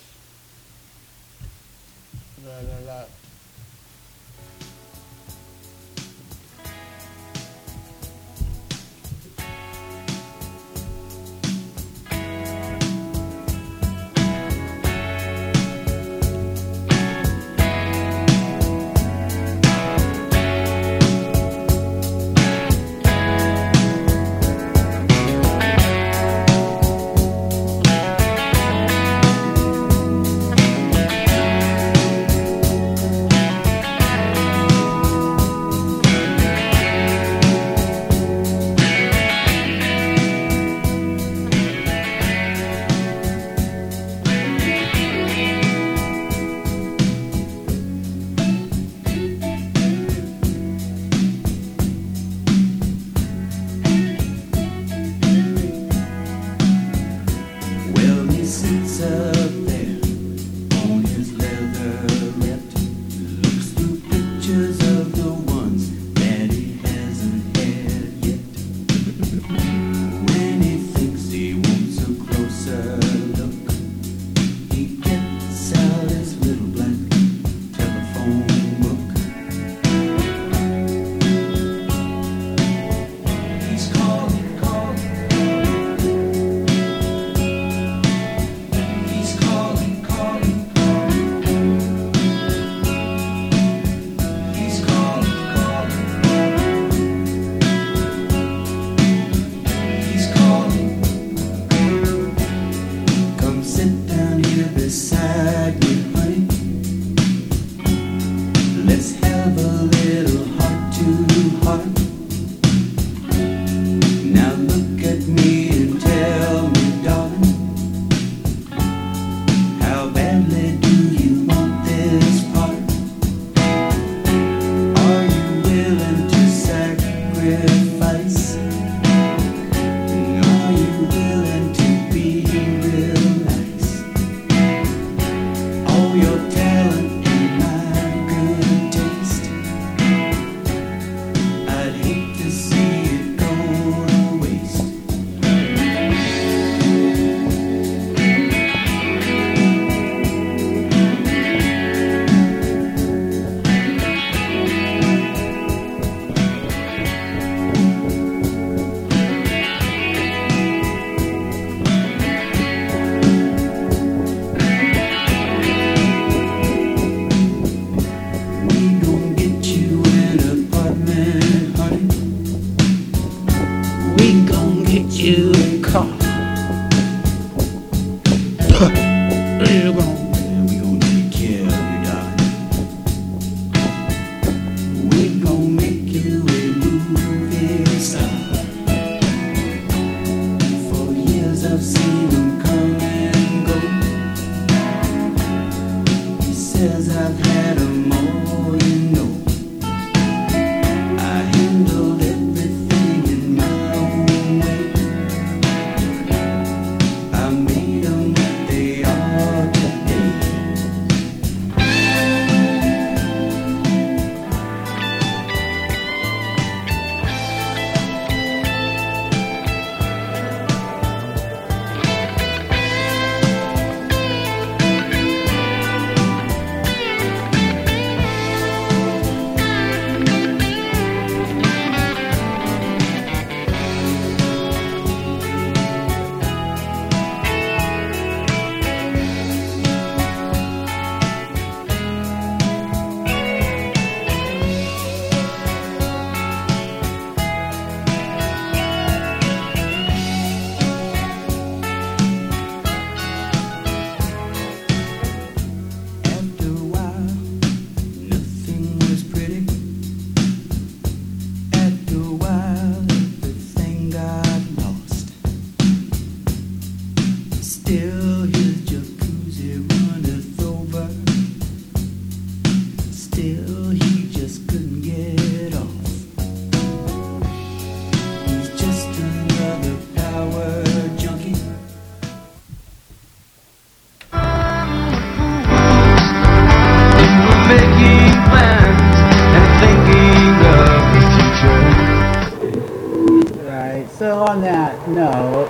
right, so on that note,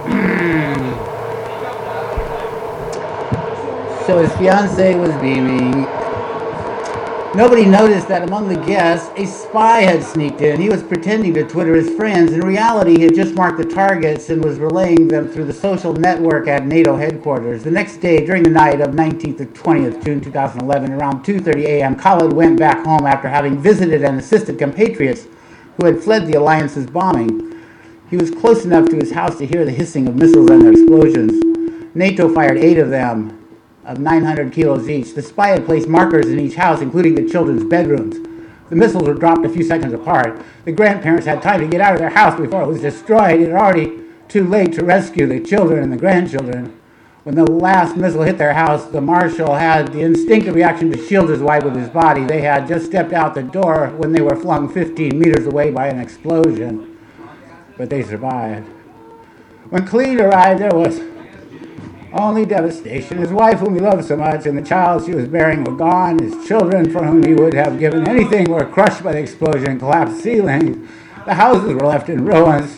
so his fiancée was beaming. Nobody noticed that among the guests, a spy had sneaked in. He was pretending to Twitter his friends. In reality, he had just marked the targets and was relaying them through the social network at NATO headquarters. The next day, during the night of 19th to 20th June 2011, around 2:30 a.m., Khalid went back home after having visited and assisted compatriots who had fled the alliance's bombing. He was close enough to his house to hear the hissing of missiles and their explosions. NATO fired 8 of them, of 900 kilos each. The spy had placed markers in each house, including the children's bedrooms. The missiles were dropped a few seconds apart. The grandparents had time to get out of their house before it was destroyed. It was already too late to rescue the children and the grandchildren. When the last missile hit their house, the marshal had the instinctive reaction to shield his wife with his body. They had just stepped out the door when they were flung 15 meters away by an explosion. But they survived. When Khalid arrived, there was only devastation. His wife, whom he loved so much, and the child she was bearing were gone. His children, for whom he would have given anything, were crushed by the explosion and collapsed ceilings. The houses were left in ruins.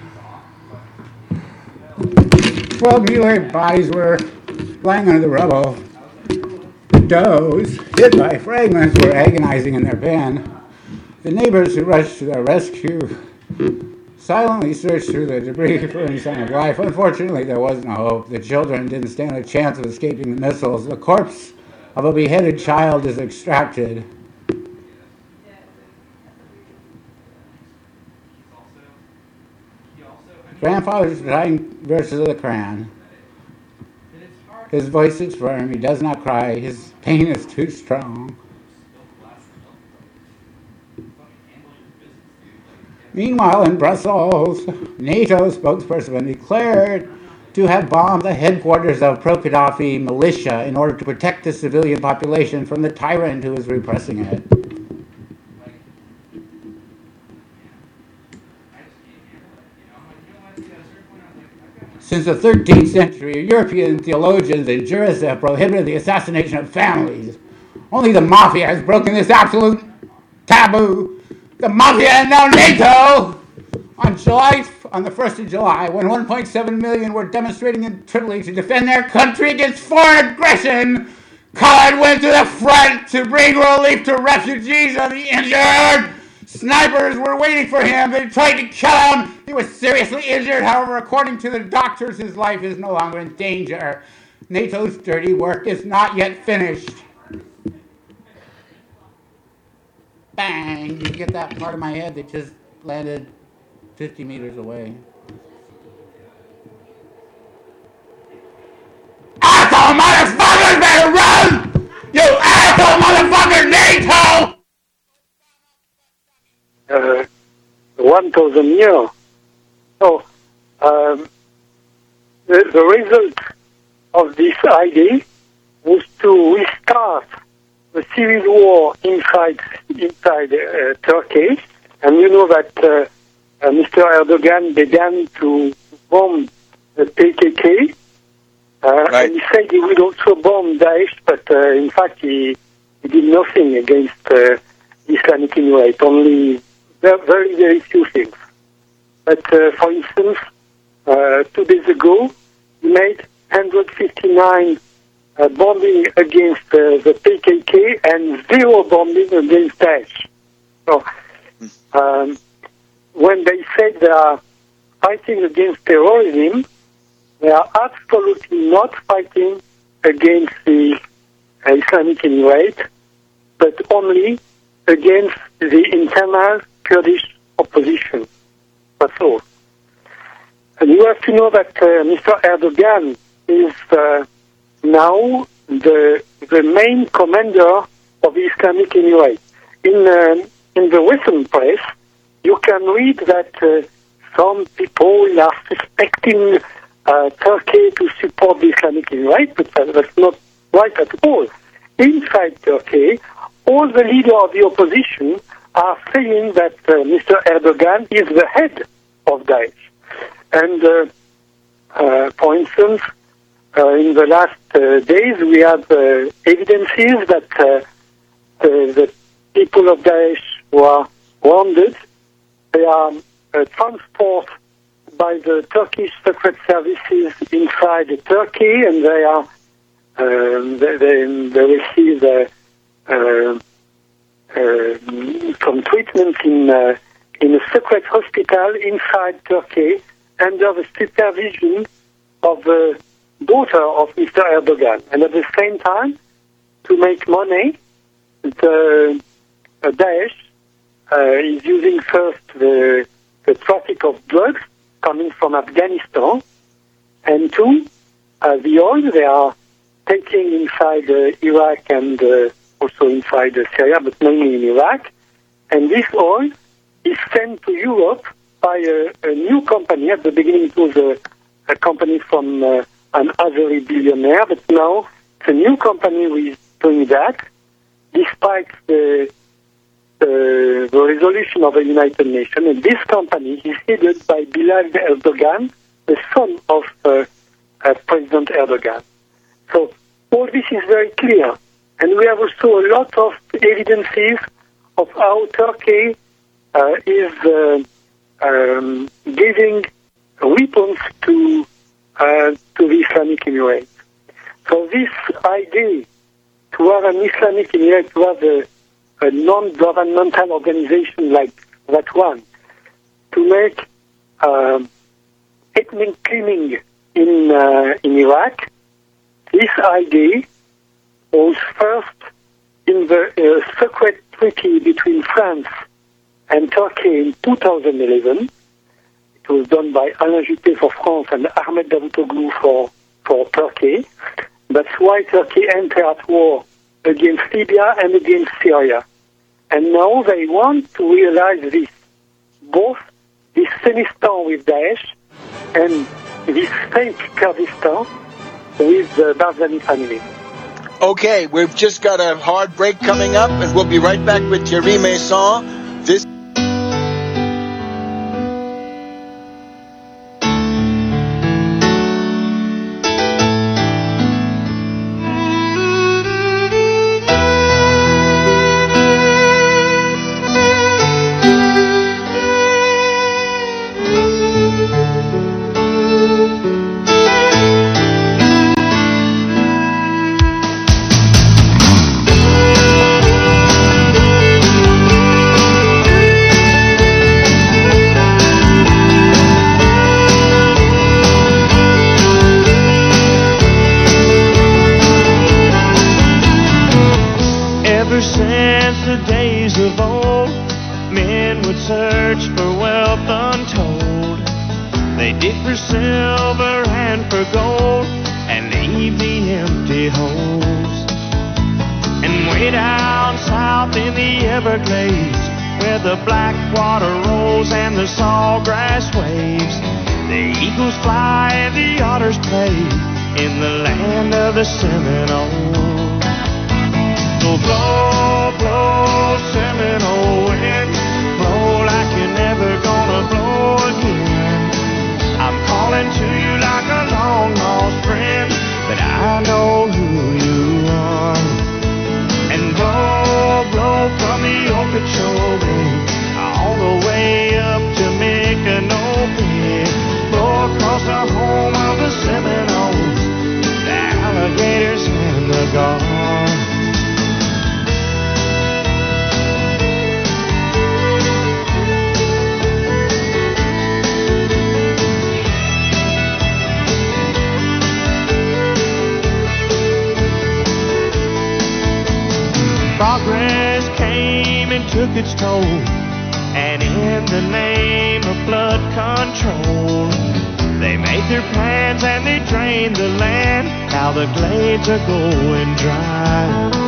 12 mutilated bodies were lying under the rubble. The does, hit by fragments, were agonizing in their pen. The neighbors who rushed to their rescue silently searched through the debris for any sign of life. Unfortunately, there was no hope. The children didn't stand a chance of escaping the missiles. The corpse of a beheaded child is extracted. Grandfather's reciting verses of the Quran. His voice is firm. He does not cry. His pain is too strong. Meanwhile, in Brussels, NATO spokesperson declared to have bombed the headquarters of pro-Gaddafi militia in order to protect the civilian population from the tyrant who is repressing it. Since the 13th century, European theologians and jurists have prohibited the assassination of families. Only the mafia has broken this absolute taboo. The mafia and now NATO! On the 1st of July, when 1.7 million were demonstrating in Tripoli to defend their country against foreign aggression, Khalid went to the front to bring relief to refugees and the injured. Snipers were waiting for him. They tried to kill him. He was seriously injured. However, according to the doctors, his life is no longer in danger. NATO's dirty work is not yet finished. Bang! You get that part of my head that just landed 50 meters away. Asshole motherfuckers better run! You asshole motherfucker, NATO! 1,000 years. So, the result of this idea was to restart the civil war inside Turkey, and you know that Mr. Erdogan began to bomb the PKK, right. And he said he would also bomb Daesh, but in fact he did nothing against Islamic Emirate, only very, very few things. But for instance, 2 days ago, he made 159 bombing against the PKK and 0 bombing against Daesh. So, when they say they are fighting against terrorism, they are absolutely not fighting against the Islamic Emirate, but only against the internal Kurdish opposition. That's all. And you have to know that Mr. Erdogan is now the main commander of the Islamic Emirate. In the Western press, you can read that some people are suspecting Turkey to support the Islamic Emirate, but that's not right at all. Inside Turkey, all the leaders of the opposition are saying that Mr. Erdogan is the head of Daesh. And for instance, in the last days, we have evidences that the people of Daesh who are wounded, they are transport by the Turkish secret services inside Turkey, and they are they receive some treatment in a secret hospital inside Turkey under the supervision of the daughter of Mr. Erdogan. And at the same time, to make money, the Daesh is using first the traffic of drugs coming from Afghanistan, and two, the oil they are taking inside Iraq and also inside Syria, but mainly in Iraq. And this oil is sent to Europe by a new company. At the beginning it was a company from an Azeri billionaire, but now it's a new company who is doing that, despite the resolution of the United Nations. And this company is headed by Bilal Erdogan, the son of President Erdogan. So all this is very clear. And we have also a lot of evidences of how Turkey is giving weapons to the Islamic Emirates. So this idea to have an Islamic Emirate, to have a non-governmental organization like that one, to make ethnic cleansing in Iraq, this idea was first in the secret treaty between France and Turkey in 2011. It was done by Alain Juppé for France and Ahmed Davutoglu for Turkey. That's why Turkey entered at war against Libya and against Syria. And now they want to realize this, both this Semistan with Daesh and this fake Kurdistan with the Barzani family. Okay, we've just got a hard break coming up, and we'll be right back with Thierry Meyssan. This progress came and took its toll, and in the name of blood control, they made their plans and they drained the land. Now the glades are going dry.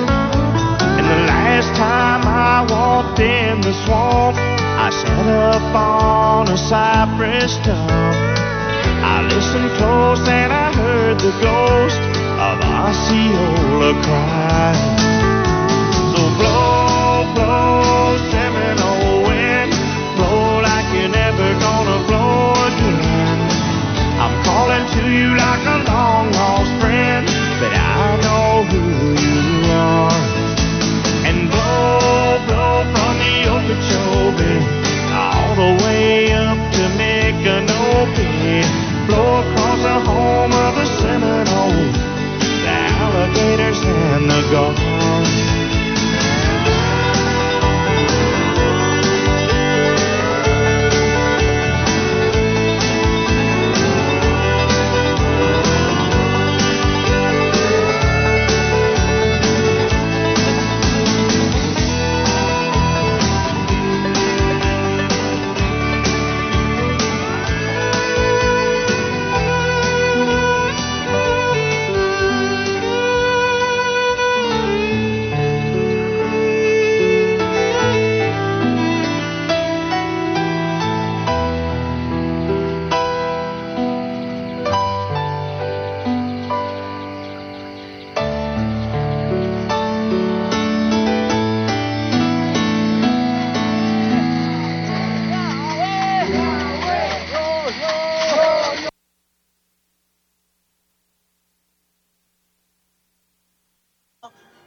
And the last time I walked in the swamp, I sat up on a cypress stump. I listened close and I heard the ghost of Osceola cry. So blow, blow, Seminole wind, blow like you're never gonna blow again. I'm calling to you like a long lost friend, but I know who you are. And blow, blow from the Okeechobee all the way up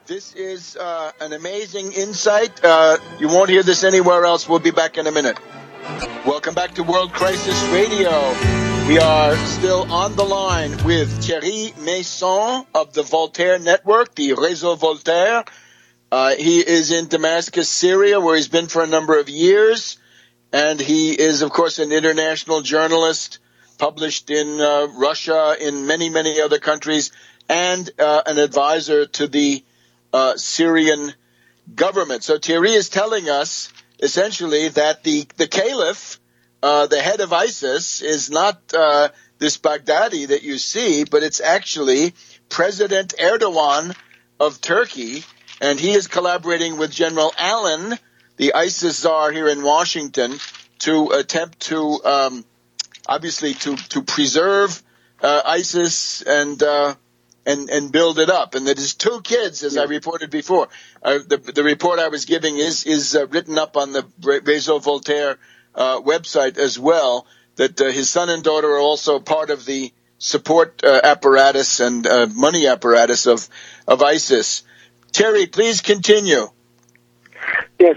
This is an amazing insight. You won't hear this anywhere else. We'll be back in a minute. Welcome back to World Crisis Radio. We are still on the line with Thierry Meyssan of the Voltaire Network, the Réseau Voltaire. He is in Damascus, Syria, where he's been for a number of years. And he is, of course, an international journalist, published in Russia, in many, many other countries, and an advisor to the Syrian government. So Thierry is telling us, essentially, that the caliph, the head of ISIS, is not this Baghdadi that you see, but it's actually President Erdogan of Turkey, and he is collaborating with General Allen, the ISIS czar here in Washington, to attempt to, obviously, to preserve ISIS and build it up. And that his two kids, as I reported before, the report I was giving is written up on the Réseau Voltaire website as well, that his son and daughter are also part of the support apparatus and money apparatus of ISIS. Thierry, please continue. Yes,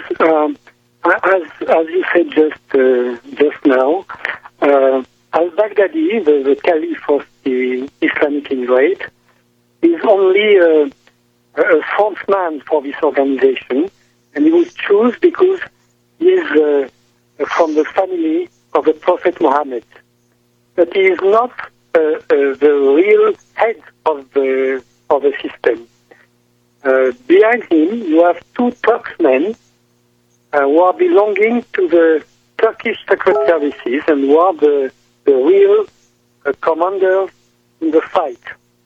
as you said just now, al-Baghdadi, the caliph of the Islamic Emirate, is only a frontman for this organization, and he was chosen because he is from the family of the Prophet Muhammad. But he is not the real head of the system. Behind him, you have two Turksmen who are belonging to the Turkish secret services and who are the real commanders in the fight.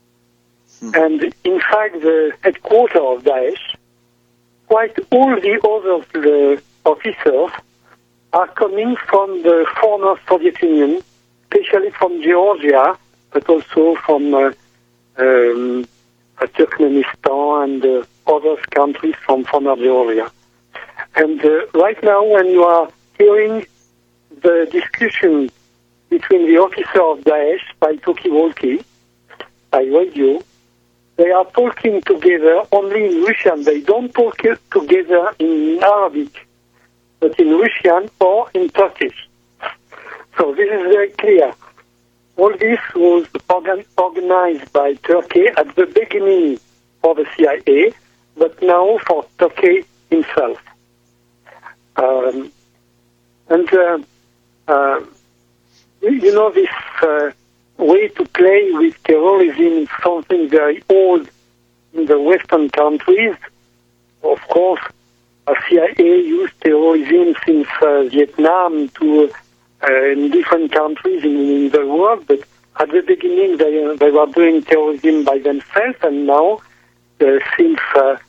And inside the headquarters of Daesh, quite all the other officers are coming from the former Soviet Union, especially from Georgia, but also from Turkmenistan and other countries from former Georgia. And right now, when you are hearing the discussion between the officer of Daesh by talkie-walkie, by radio, they are talking together only in Russian. They don't talk together in Arabic, but in Russian or in Turkish. So this is very clear. All this was organized by Turkey at the beginning for the CIA, but now for Turkey himself. You know, this way to play with terrorism is something very old in the Western countries. Of course, CIA used terrorism since Vietnam to in different countries in the world, but at the beginning they were doing terrorism by themselves, and now, since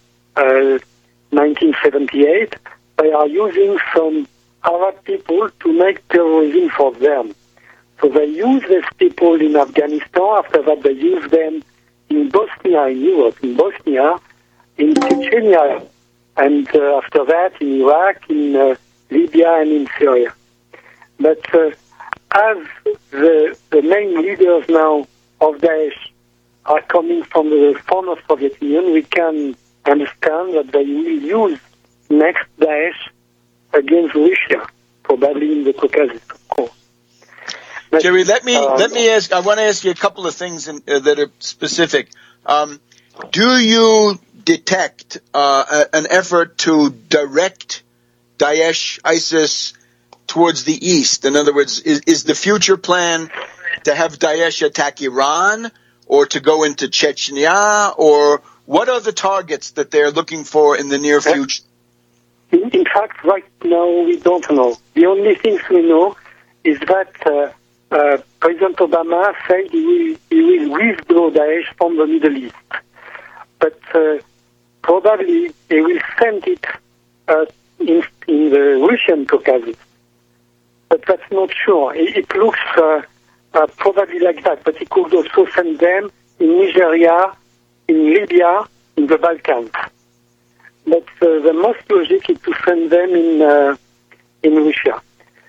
1978, they are using some Arab people to make terrorism for them. So they use these people in Afghanistan. After that, they use them in Bosnia, in Europe, in Bosnia, in Chechnya, and after that in Iraq, in Libya, and in Syria. But as the main leaders now of Daesh are coming from the former Soviet Union, we can understand that they will use next Daesh against Russia, probably in the Caucasus, of course. But, Jerry, let me ask. I want to ask you a couple of things that are specific. Do you detect an effort to direct Daesh, ISIS, towards the east? In other words, is the future plan to have Daesh attack Iran, or to go into Chechnya, or what are the targets that they're looking for in the near future? In fact, right now we don't know. The only things we know is that President Obama said he will withdraw Daesh from the Middle East. But probably he will send it in the Russian Caucasus. But that's not sure. It looks probably like that. But he could also send them in Nigeria, in Libya, in the Balkans. But the most logic is to send them in Russia.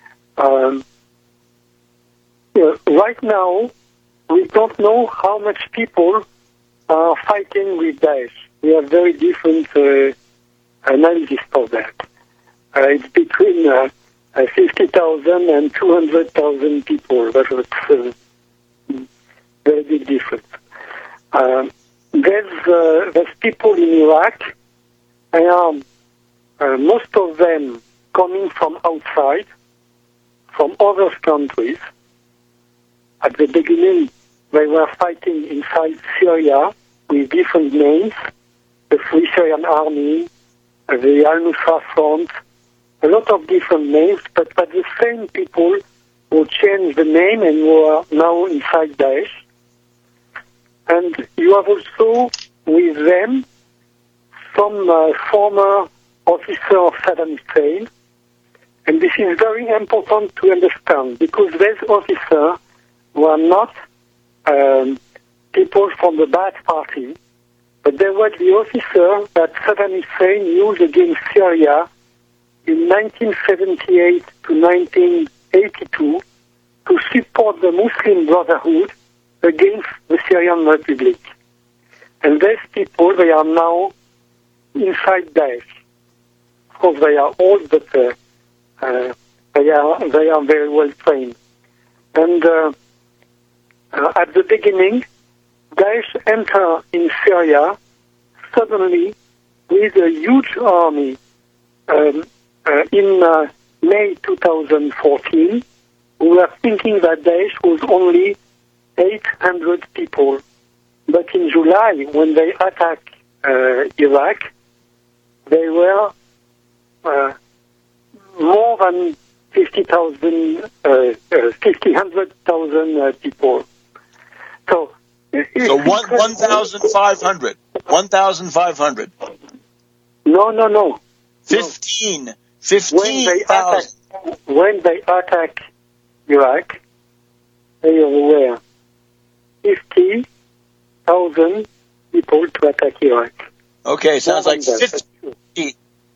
Right now, we don't know how much people are fighting with Daesh. we have very different analysis for that. It's between 50,000 and 200,000 people. That's a very big difference. There's people in Iraq, and most of them coming from outside, from other countries. At the beginning, they were fighting inside Syria with different names, the Free Syrian Army, the Al-Nusra Front, a lot of different names, but the same people who changed the name and who are now inside Daesh. And you have also with them some former officer of Saddam Hussein. And this is very important to understand because these officers were not people from the Ba'ath Party, but they were the officers that Saddam Hussein used against Syria in 1978 to 1982 to support the Muslim Brotherhood against the Syrian Republic. And these people, they are now inside Daesh. Of course, they are old, but they are very well trained. And at the beginning, Daesh entered in Syria suddenly with a huge army. In May 2014, we were thinking that Daesh was only 800 people. But in July, when they attacked Iraq, they were more than 100,000 people. So 1,500. 1,500. No. 15,000. When they attack Iraq, they were 50,000 people to attack Iraq. Okay, sounds like 50,000.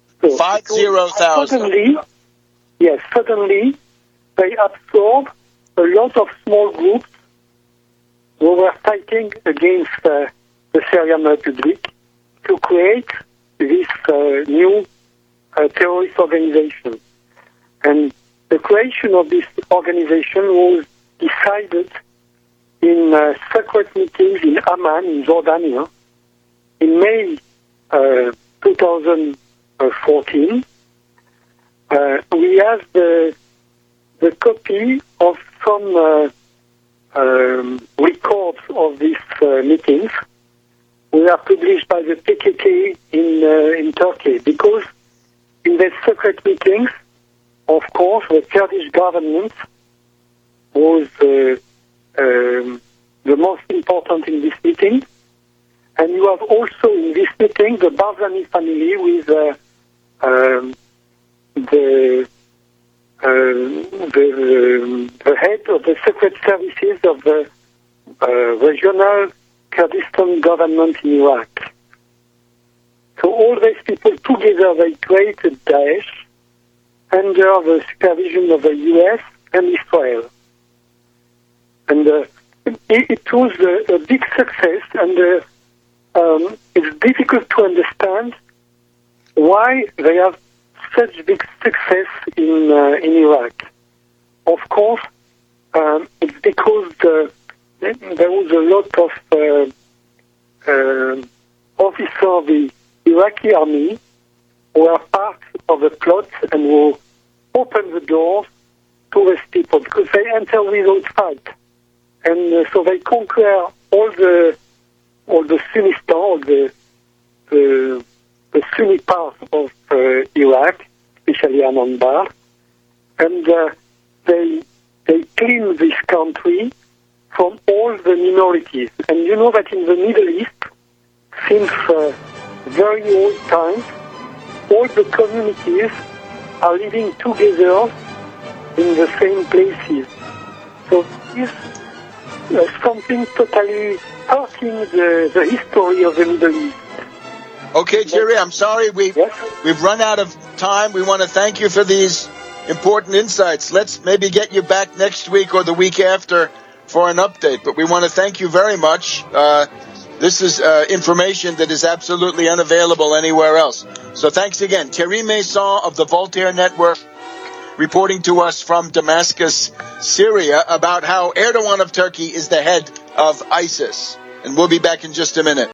Suddenly, they absorbed a lot of small groups who were fighting against the Syrian Republic to create this new terrorist organization. And the creation of this organization was decided in secret meetings in Amman, in Jordania, in May 2014. We have the copy of some records of these meetings. We are published by the PKK in Turkey because in the secret meetings, of course, the Kurdish government was the most important in this meeting. And you have also in this meeting the Barzani family with the head of the secret services of the regional Kurdistan government in Iraq. So all these people together, they created Daesh under the supervision of the US and Israel. And it was a big success, and it's difficult to understand why they have such big success in Iraq. Of course, it's because there was a lot of officers of the Iraqi army who were part of the plot and who opened the doors to these people because they enter without fight. And so they conquer all the Sunnistan, all the Sunni part of Iraq, especially Anbar, and they clean this country from all the minorities. And you know that in the Middle East, since very old times, all the communities are living together in the same places. So this is something totally hurting the history of the Middle East. Okay, Jerry, I'm sorry we've run out of time. We want to thank you for these important insights. Let's maybe get you back next week or the week after for an update. But we want to thank you very much. This is information that is absolutely unavailable anywhere else. So thanks again. Thierry Maison of the Voltaire Network reporting to us from Damascus, Syria, about how Erdogan of Turkey is the head of ISIS. And we'll be back in just a minute.